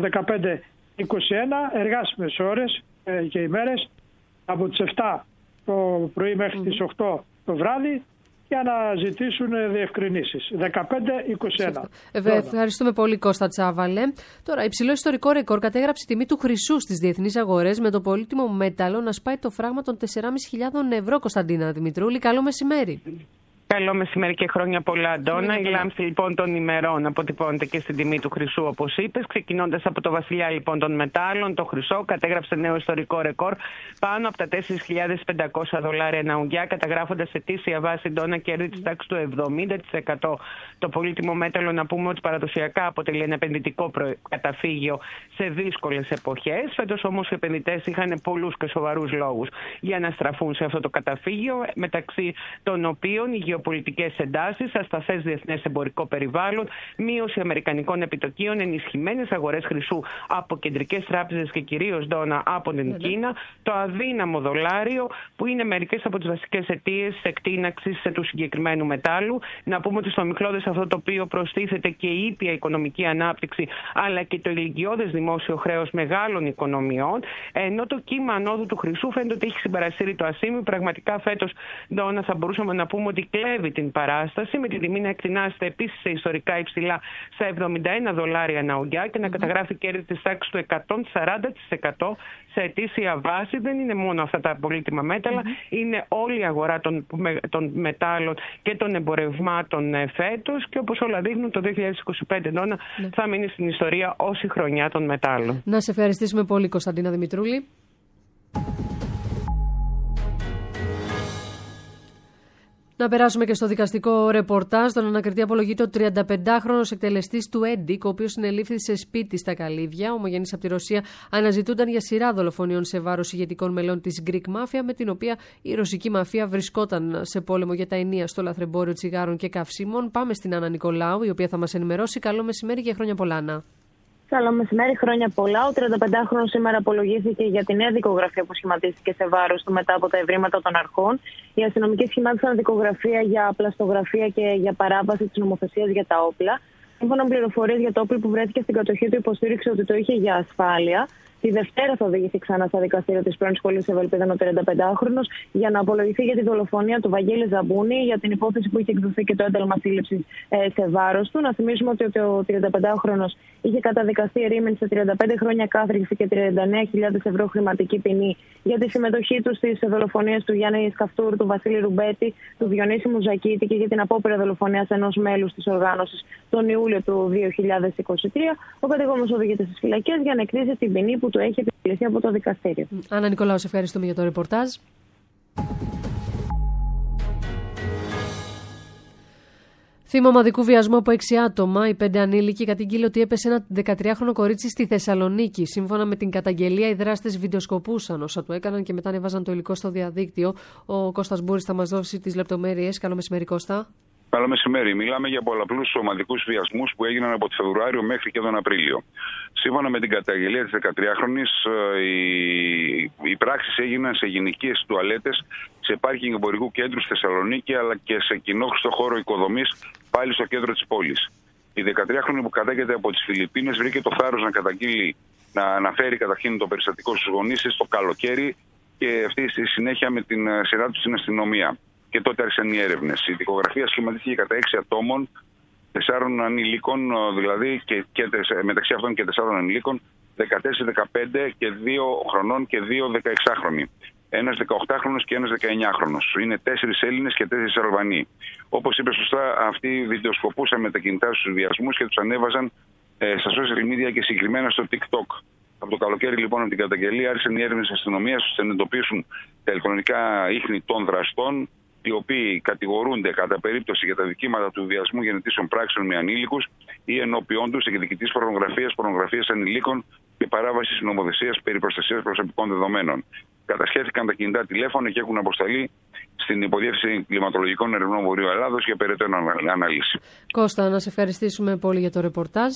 [SPEAKER 5] 1521, εργάσιμες ώρες και ημέρες, από τις 7 το πρωί μέχρι τις 8 το βράδυ, για να ζητήσουν διευκρινήσεις. 15-21.
[SPEAKER 2] Ευχαριστούμε πολύ, Κώστα Τσάβαλε. Τώρα, υψηλό ιστορικό ρεκόρ κατέγραψε η τιμή του χρυσού στις διεθνείς αγορές, με το πολύτιμο μέταλλο να σπάει το φράγμα των 4.500 ευρώ. Κωνσταντίνα Δημητρούλη, καλό μεσημέρι.
[SPEAKER 6] Καλό μεσημέρι και χρόνια πολλά, Αντώνα. Η λάμψη λοιπόν των ημερών αποτυπώνεται και στην τιμή του χρυσού, όπως είπες. Ξεκινώντας από το βασιλιά λοιπόν των μετάλλων, το χρυσό κατέγραψε νέο ιστορικό ρεκόρ πάνω από τα $4.500 ένα ουγγιά, καταγράφοντας σε ετήσια βάση, Αντώνα, κέρδη της τάξης του 70%. Το πολύτιμο μέταλλο, να πούμε ότι παραδοσιακά αποτελεί ένα επενδυτικό καταφύγιο σε δύσκολες εποχές. Φέτος όμως οι επενδυτές είχαν πολλούς και σοβαρούς λόγους για να στραφούν σε αυτό το καταφύγιο, μεταξύ των οποίων οι γεωπολιτικές εντάσεις, ασταθές διεθνές εμπορικό περιβάλλον, μείωση αμερικανικών επιτοκίων, ενισχυμένες αγορές χρυσού από κεντρικές τράπεζες και κυρίως, Ντόνα, από την Κίνα, το αδύναμο δολάριο, που είναι μερικές από τις βασικές αιτίες εκτείναξης του συγκεκριμένου μετάλλου. Να πούμε ότι στο ομιχλώδες αυτό το οποίο προστίθεται και η ήπια οικονομική ανάπτυξη, αλλά και το ηλικιώδες δημόσιο χρέος μεγάλων οικονομιών, ενώ το κύμα ανόδου του χρυσού φαίνεται ότι έχει συμπαρασύρει το ασήμι. Πραγματικά φέτος, Ντόνα, θα μπορούσαμε να πούμε ότι κλέβει την παράσταση, με την τιμή να εκτινάσεται επίσης σε ιστορικά υψηλά στα $71 ένα ουγγιά και να καταγράφει κέρδη της τάξης του 140% σε ετήσια βάση. Δεν είναι μόνο αυτά τα πολύτιμα μέταλλα, είναι όλη η αγορά των μετάλλων και των εμπορευμάτων φέτος, και όπως όλα δείχνουν, το 2025 θα μείνει στην ιστορία ως η χρονιά των μετάλλων.
[SPEAKER 2] Να σε ευχαριστήσουμε πολύ, Κωνσταντίνα Δημητρούλη. Να περάσουμε και στο δικαστικό ρεπορτάζ. Τον ανακριτή απολογείται ο 35χρονος εκτελεστής του ΕΝΤΙΚ, ο οποίος συνελήφθη σε σπίτι στα Καλύβια. Ομογενείς από τη Ρωσία αναζητούνταν για σειρά δολοφονιών σε βάρος ηγετικών μελών της Greek Mafia, με την οποία η ρωσική μαφία βρισκόταν σε πόλεμο για τα ενία στο λαθρεμπόριο τσιγάρων και καυσίμων. Πάμε στην Άννα Νικολάου, η οποία θα μας ενημερώσει. Καλό μεσημέρι και χρόνια πολλά, Άννα.
[SPEAKER 10] Καλό μεσημέρι, χρόνια πολλά. Ο 35χρονος σήμερα απολογήθηκε για τη νέα δικογραφία που σχηματίστηκε σε βάρος του μετά από τα ευρήματα των αρχών. Οι αστυνομικοί σχημάτισαν δικογραφία για πλαστογραφία και για παράβαση της νομοθεσίας για τα όπλα. Σύμφωνα με πληροφορίες για το όπλο που βρέθηκε στην κατοχή του, υποστήριξε ότι το είχε για ασφάλεια. Τη Δευτέρα θα οδηγηθεί ξανά στα δικαστήρια της πρώην σχολής Ευελπίδων ο 35χρονος για να απολογηθεί για τη δολοφονία του Βαγγέλη Ζαμπούνη, για την υπόθεση που είχε εκδοθεί και το ένταλμα σύλληψης σε βάρος του. Να θυμίσουμε ότι ο 35χρονος είχε καταδικαστεί ερήμην σε 35 χρόνια κάθριξη και 39.000 ευρώ χρηματική ποινή για τη συμμετοχή του στις δολοφονίες του Γιάννη Σκαφτούρ, του Βασίλη Ρουμπέτη, του Διονύση Μουζακίτη και για την απόπειρα δολοφονίας ενός μέλους της οργάνωσης τον Ιούλιο του 2023. Ο κατηγορούμενος οδηγείται στις φυλακές για να εκτίσει την ποινή που του έχει επιβληθεί από το δικαστήριο.
[SPEAKER 2] Άννα Νικολάου, σε ευχαριστούμε για το ρεπορτάζ. Θύμα ομαδικού βιασμού από 6 άτομα, οι 5 ανήλικοι κατήγγειλε ότι έπεσε ένα 13χρονο κορίτσι στη Θεσσαλονίκη. Σύμφωνα με την καταγγελία, οι δράστες βιντεοσκοπούσαν όσα του έκαναν και μετά ανεβάζαν το υλικό στο διαδίκτυο. Ο Κώστας Μπούρης θα μας δώσει τις λεπτομέρειες. Καλό μεσημέρι, Κώστα.
[SPEAKER 7] Καλό μεσημέρι. Μιλάμε για πολλαπλούς ομαδικούς βιασμούς που έγιναν από το Φεβρουάριο μέχρι και τον Απρίλιο. Σύμφωνα με την καταγγελία της 13χρονης, οι πράξεις έγιναν σε γυναικείες τουαλέτες, σε πάρκινγκ εμπορικού κέντρου στη Θεσσαλονίκη, αλλά και σε κοινόχρηστο χώρο οικοδομής πάλι στο κέντρο της πόλης. Η 13χρονη, που κατάγεται από τις Φιλιππίνες, βρήκε το θάρρος να καταγγείλει να αναφέρει καταρχήν το περιστατικό στους γονείς το καλοκαίρι και αυτή στη συνέχεια με την σειρά του στην αστυνομία. Και τότε άρχισαν οι έρευνες. Η δικογραφία σχηματίστηκε κατά 6 ατόμων, 4 ανηλίκων, δηλαδή και μεταξύ αυτών και 4 ανηλίκων, 14, 15 και 2 χρονών και 2 16χρονοι. Ένας 18χρονος και ένας 19χρονος. Είναι 4 Έλληνες και 4 Αλβανοί. Όπως είπε σωστά, αυτοί βιντεοσκοπούσαν με τα κινητά στους βιασμούς και τους ανέβαζαν στα social media και συγκεκριμένα στο TikTok. Από το καλοκαίρι λοιπόν από την καταγγελία άρχισαν οι έρευνες της αστυνομίας ώστε να εντοπίσουν τα ηλεκτρονικά ίχνη των δραστών, οι οποίοι κατηγορούνται κατά περίπτωση για τα δικήματα του βιασμού γενετήσεων πράξεων με ανήλικους ή ενώπιον τους εκδικητής πορνογραφίας ανηλίκων και παράβασης νομοθεσίας περί προστασίας προσωπικών δεδομένων. Κατασχέθηκαν τα κινητά τηλέφωνα και έχουν αποσταλεί στην Υποδιεύθυνση Κλιματολογικών Ερευνών Βορείου Ελλάδος για περαιτέρω ανάλυση.
[SPEAKER 2] Κώστα, να σε ευχαριστήσουμε πολύ για το ρεπορτάζ.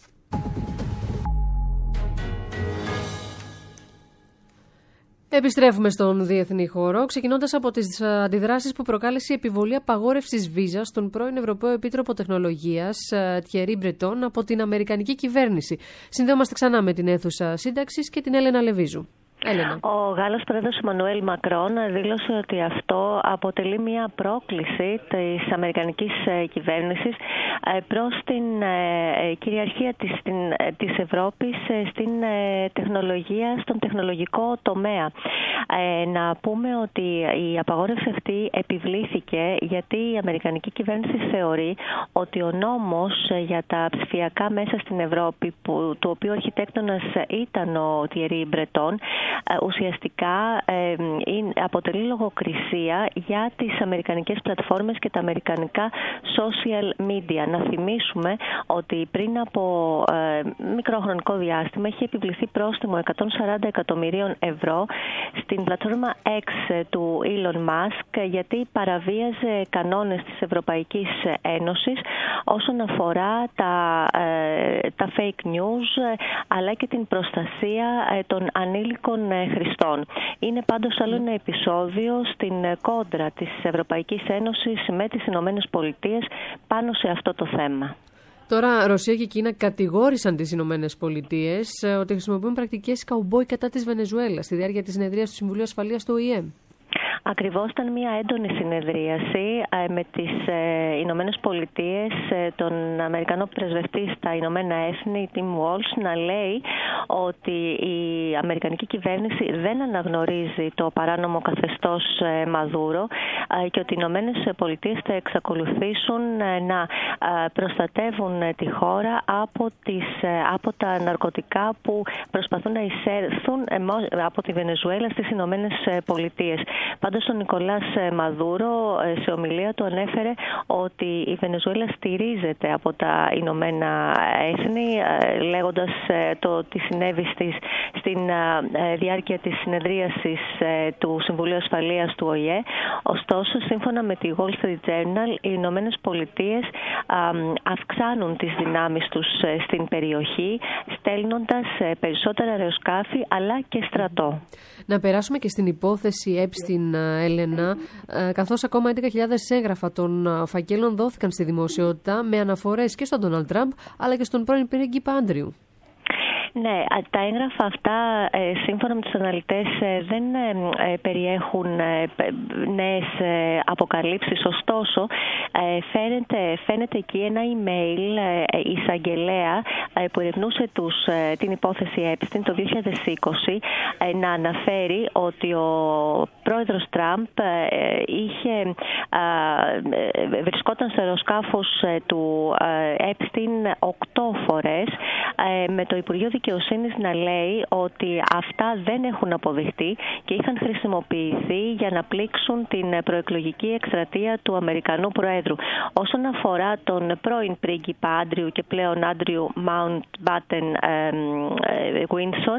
[SPEAKER 2] Επιστρέφουμε στον διεθνή χώρο, ξεκινώντας από τις αντιδράσεις που προκάλεσε η επιβολή απαγόρευσης βίζας στον πρώην Ευρωπαίο Επίτροπο Τεχνολογίας, Thierry Breton, από την Αμερικανική κυβέρνηση. Συνδέομαστε ξανά με την αίθουσα σύνταξης και την Έλενα Λεβίζου. Έλενα.
[SPEAKER 8] Ο Γάλλος πρόεδρος Εμμανουέλ Μακρόν δήλωσε ότι αυτό αποτελεί μια πρόκληση της αμερικανικής κυβέρνησης προς την κυριαρχία της Ευρώπης στην τεχνολογία, στον τεχνολογικό τομέα. Να πούμε ότι η απαγόρευση αυτή επιβλήθηκε γιατί η αμερικανική κυβέρνηση θεωρεί ότι ο νόμος για τα ψηφιακά μέσα στην Ευρώπη, του οποίου αρχιτέκτονας ήταν ο Thierry Breton, ουσιαστικά αποτελεί λογοκρισία για τις αμερικανικές πλατφόρμες και τα αμερικανικά social media. Να θυμίσουμε ότι πριν από μικρό χρονικό διάστημα έχει επιβληθεί πρόστιμο 140 εκατομμυρίων ευρώ στην πλατφόρμα X του Elon Musk γιατί παραβίαζε κανόνες της Ευρωπαϊκής Ένωσης όσον αφορά τα fake news αλλά και την προστασία των ανήλικων χρηστών. Είναι πάντως άλλο ένα επεισόδιο στην κόντρα της Ευρωπαϊκής Ένωσης με τις Ηνωμένες Πολιτείες πάνω σε αυτό το θέμα.
[SPEAKER 2] Τώρα, Ρωσία και Κίνα κατηγόρησαν τις Ηνωμένες Πολιτείες ότι χρησιμοποιούν πρακτικές καουμπόι κατά της Βενεζουέλας στη διάρκεια της συνεδρίας του Συμβουλίου Ασφαλείας του ΟΗΕ.
[SPEAKER 8] Ακριβώς ήταν μια έντονη συνεδρίαση με τις Ηνωμένες Πολιτείες, τον Αμερικανό πρεσβευτή στα Ηνωμένα Έθνη, Tim Walsh, να λέει ότι η Αμερικανική κυβέρνηση δεν αναγνωρίζει το παράνομο καθεστώς Μαδούρο και ότι οι Ηνωμένες Πολιτείες θα εξακολουθήσουν να προστατεύουν τη χώρα από τα ναρκωτικά που προσπαθούν να εισέλθουν από τη Βενεζουέλα στις Ηνωμένες Πολιτείες. Πάντως ο Νικολάς Μαδούρο σε ομιλία του ανέφερε ότι η Βενεζουέλα στηρίζεται από τα Ηνωμένα Έθνη, λέγοντας το τι συνέβη στην διάρκεια της συνεδρίασης του Συμβουλίου Ασφαλείας του ΟΗΕ. Ωστόσο, σύμφωνα με τη Wall Street Journal, οι Ηνωμένες Πολιτείες αυξάνουν τις δυνάμεις τους στην περιοχή, στέλνοντας περισσότερα αεροσκάφη αλλά και στρατό.
[SPEAKER 2] Να περάσουμε και στην υπόθεση Epstein, Έλενα, καθώς ακόμα 11.000 έγγραφα των φακέλων δόθηκαν στη δημοσιότητα με αναφορές και στον Ντόναλντ Τραμπ αλλά και στον πρώην πρίγκιπα Άντριου.
[SPEAKER 8] Ναι, τα έγγραφα αυτά, σύμφωνα με τους αναλυτές, δεν περιέχουν νέες αποκαλύψεις. Ωστόσο, φαίνεται εκεί ένα email εισαγγελέα που ερευνούσε την υπόθεση Epstein το 2020 να αναφέρει ότι ο πρόεδρος Τραμπ βρισκόταν στο αεροσκάφος του Epstein 8 φορές, με το Υπουργείο Δικαιοσύνης να λέει ότι αυτά δεν έχουν αποδειχτεί και είχαν χρησιμοποιηθεί για να πλήξουν την προεκλογική εκστρατεία του Αμερικανού Προέδρου. Όσον αφορά τον πρώην πρίγκιπα Άντριου και πλέον Άντριου Mountbatten Windsor,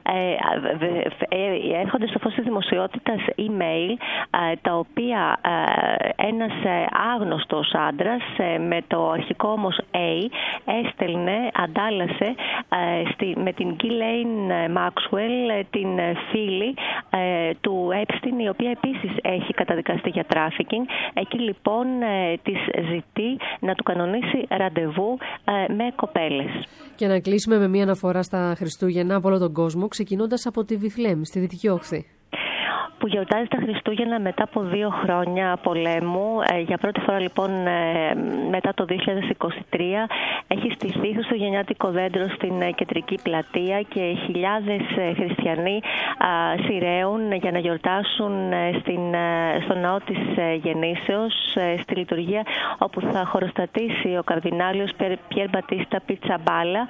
[SPEAKER 8] έρχονται στο φως της δημοσιότητας email τα οποία ένας άγνωστος άντρας με το αρχικό όμως A αντάλλασε με την Ghislaine Maxwell, την φίλη του Epstein, η οποία επίσης έχει καταδικαστεί για τράφικινγκ. Εκεί λοιπόν της ζητεί να του κανονίσει ραντεβού με κοπέλες.
[SPEAKER 2] Και να κλείσουμε με μια αναφορά στα Χριστούγεννα από όλο τον κόσμο, ξεκινώντας από τη Βιθλέμ, στη Δυτική Όχθη,
[SPEAKER 8] που γιορτάζει τα Χριστούγεννα μετά από 2 χρόνια πολέμου. Για πρώτη φορά λοιπόν μετά το 2023 έχει στηθεί χριστουγεννιάτικο δέντρο στην κεντρική πλατεία και χιλιάδες χριστιανοί σειραίουν για να γιορτάσουν στο ναό της Γεννήσεως, στη λειτουργία όπου θα χωροστατήσει ο καρδινάλιος Πιέρ Μπατίστα Πιτσαμπάλα.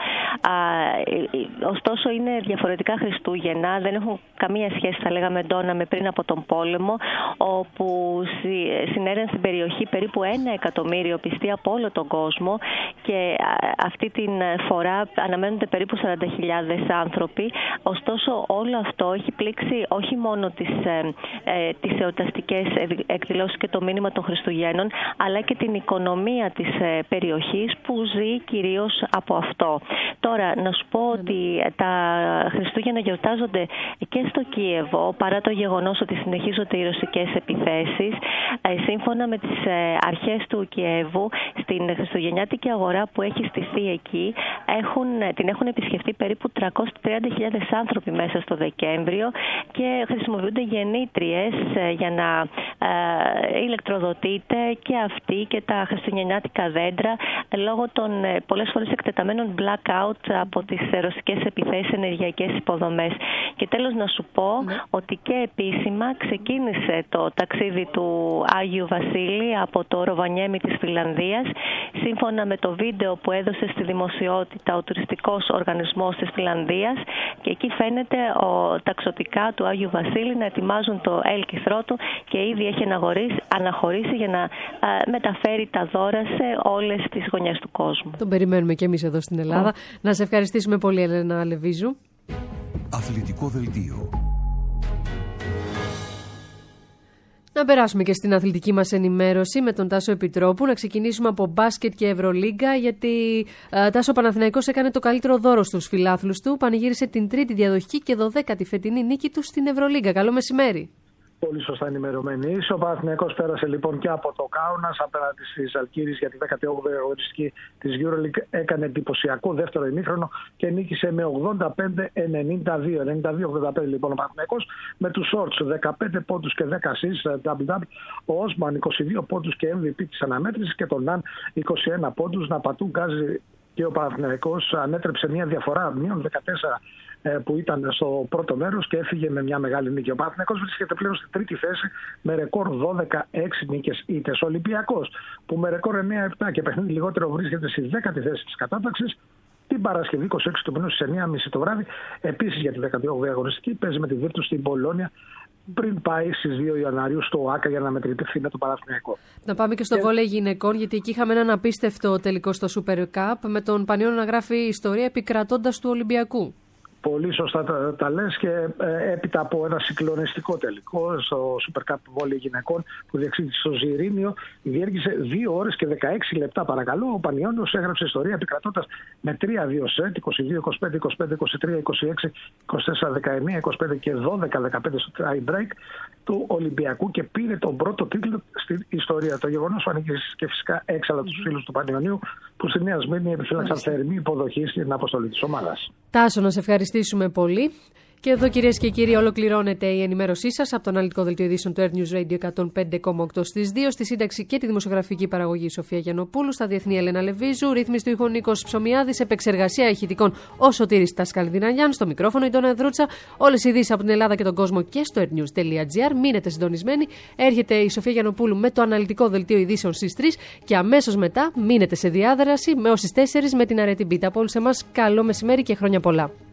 [SPEAKER 8] Ωστόσο είναι διαφορετικά Χριστούγεννα, δεν έχουν καμία σχέση, θα λέγαμε, Ντόνα, με πριν από τον πόλεμο, όπου συνέραν στην περιοχή περίπου 1 εκατομμύριο πιστοί από όλο τον κόσμο και αυτή την φορά αναμένονται περίπου 40.000 άνθρωποι. Ωστόσο όλο αυτό έχει πλήξει όχι μόνο τις εορταστικές εκδηλώσεις και το μήνυμα των Χριστουγέννων, αλλά και την οικονομία της περιοχής που ζει κυρίως από αυτό. Τώρα να σου πω ότι τα Χριστούγεννα γιορτάζονται και στο Κίεβο, παρά το γεγονός ότι συνεχίζονται οι ρωσικές επιθέσεις. Σύμφωνα με τις αρχές του Κιέβου, στην χριστουγεννιάτικη αγορά που έχει στηθεί εκεί, την έχουν επισκεφτεί περίπου 330.000 άνθρωποι μέσα στο Δεκέμβριο και χρησιμοποιούνται γεννήτριες για να ηλεκτροδοτείται και αυτή και τα χριστουγεννιάτικα δέντρα λόγω των πολλές φορές εκτεταμένων blackout από τις ρωσικές επιθέσεις ενεργειακές υποδομές. Και τέλος να σου πω ότι και επίσημα ξεκίνησε το ταξίδι του Άγιου Βασίλη από το Ροβανιέμι της Φινλανδίας. Σύμφωνα με το βίντεο που έδωσε στη δημοσιότητα ο τουριστικός οργανισμός της Φινλανδίας, και εκεί φαίνεται ταξωτικά του Άγιου Βασίλη να ετοιμάζουν το έλκυθρό του και ήδη έχει αναχωρήσει για να μεταφέρει τα δώρα σε όλες τις γωνιές του κόσμου.
[SPEAKER 2] Τον περιμένουμε και εμείς εδώ στην Ελλάδα. Να σε ευχαριστήσουμε πολύ, Ελένα Λεβίζου.
[SPEAKER 9] Αθλητικό δελτίο.
[SPEAKER 2] Να περάσουμε και στην αθλητική μας ενημέρωση με τον Τάσο Επιτρόπου. Να ξεκινήσουμε από μπάσκετ και Ευρωλίγκα, γιατί Τάσο, ο Παναθηναϊκός έκανε το καλύτερο δώρο στους φιλάθλους του. Πανηγύρισε την 3η διαδοχή και 12η φετινή νίκη του στην Ευρωλίγκα. Καλό μεσημέρι.
[SPEAKER 11] Πολύ σωστά ενημερωμένοι. Ο Παναθηναϊκός πέρασε λοιπόν και από το Κάουνας απέναντι στις Ζαλγκίρις για τη 18η αγωνιστική της EuroLeague. Έκανε εντυπωσιακό δεύτερο ημίχρονο και νίκησε με 85-92. 92-85 λοιπόν ο Παναθηναϊκός, με τους Σόρτς 15 πόντους και 10 assists double-double. Ο Όσμαν 22 πόντους και MVP της αναμέτρησης και τον Ναν 21 πόντους. Να πατούν γκάζι και ο Παναθηναϊκός ανέτρεψε μια διαφορά μείον 14 που ήταν στο πρώτο μέρος και έφυγε με μια μεγάλη νίκη. Ο Παναθηναϊκός βρίσκεται πλέον στη τρίτη θέση με ρεκόρ 12-6 νίκες ήττες. Ο Ολυμπιακός, που με ρεκόρ 9-7 και παιχνίδι λιγότερο βρίσκεται στη 10η θέση της κατάταξης, την Παρασκευή 26 του μηνός στις 9.30 το βράδυ, επίσης για τη 18η αγωνιστική, παίζει με τη Βίρτους στην Πολόνια πριν πάει στις 2 Ιανουαρίου στο ΟΑΚΑ για να μετρηθεί με τον Παναθηναϊκό.
[SPEAKER 2] Να πάμε και στο βόλεϊ γυναικών, γιατί εκεί είχαμε έναν απίστευτο τελικό στο Super Cup με τον Πανιόνιο να γράφει ιστορία επικρατώντας του Ολυμπιακού.
[SPEAKER 11] Πολύ σωστά τα λες, και έπειτα από ένα συγκλονιστικό τελικό στο Super Cup βόλεϊ γυναικών που διεξήγησε στο Ζιρήνιο, διήρκησε 2 ώρες και 16 λεπτά παρακαλώ. Ο Πανιόνιος έγραψε ιστορία επικρατώντας με 3-2 σετ, 22-25, 25-23, 26, 24-19, 25 και 12-15 στο tie break του Ολυμπιακού και πήρε τον πρώτο τίτλο στην ιστορία. Το γεγονός ανήκει και φυσικά έξαλα τους φίλους του Πανιωνίου που στη Νέα Σμύρνη επιφύλαξαν θερμή υποδοχή στην αποστολή της ομάδας.
[SPEAKER 2] Τάσο, να σε ευχαριστήσουμε πολύ. Και εδώ, κυρίες και κύριοι, ολοκληρώνεται η ενημέρωσή σας από το αναλυτικό δελτίο ειδήσεων του Earth News Radio 105,8 στις 2. Στη σύνταξη και τη δημοσιογραφική παραγωγή Σοφία Γιαννοπούλου. Στα διεθνή Ελένα Λεβίζου. Ρύθμιση του ήχου Νίκος Ψωμιάδης. Επεξεργασία ηχητικών ο Σωτήρης Τασκαλδιναγιάν. Στο μικρόφωνο η Ντόνα Δρούτσα. Όλες οι ειδήσεις από την Ελλάδα και τον κόσμο και στο earthnews.gr. Μείνετε συντονισμένοι. Έρχεται η Σοφία Γιαννοπούλου με το αναλυτικό δελτίο ειδήσεων στις 3. Και αμέσως μετά μείνετε σε διάδραση με όσες 4 με την αρετή μπίτα. Από όλους εμάς, καλό μεσημέρι και χρόνια πολλά.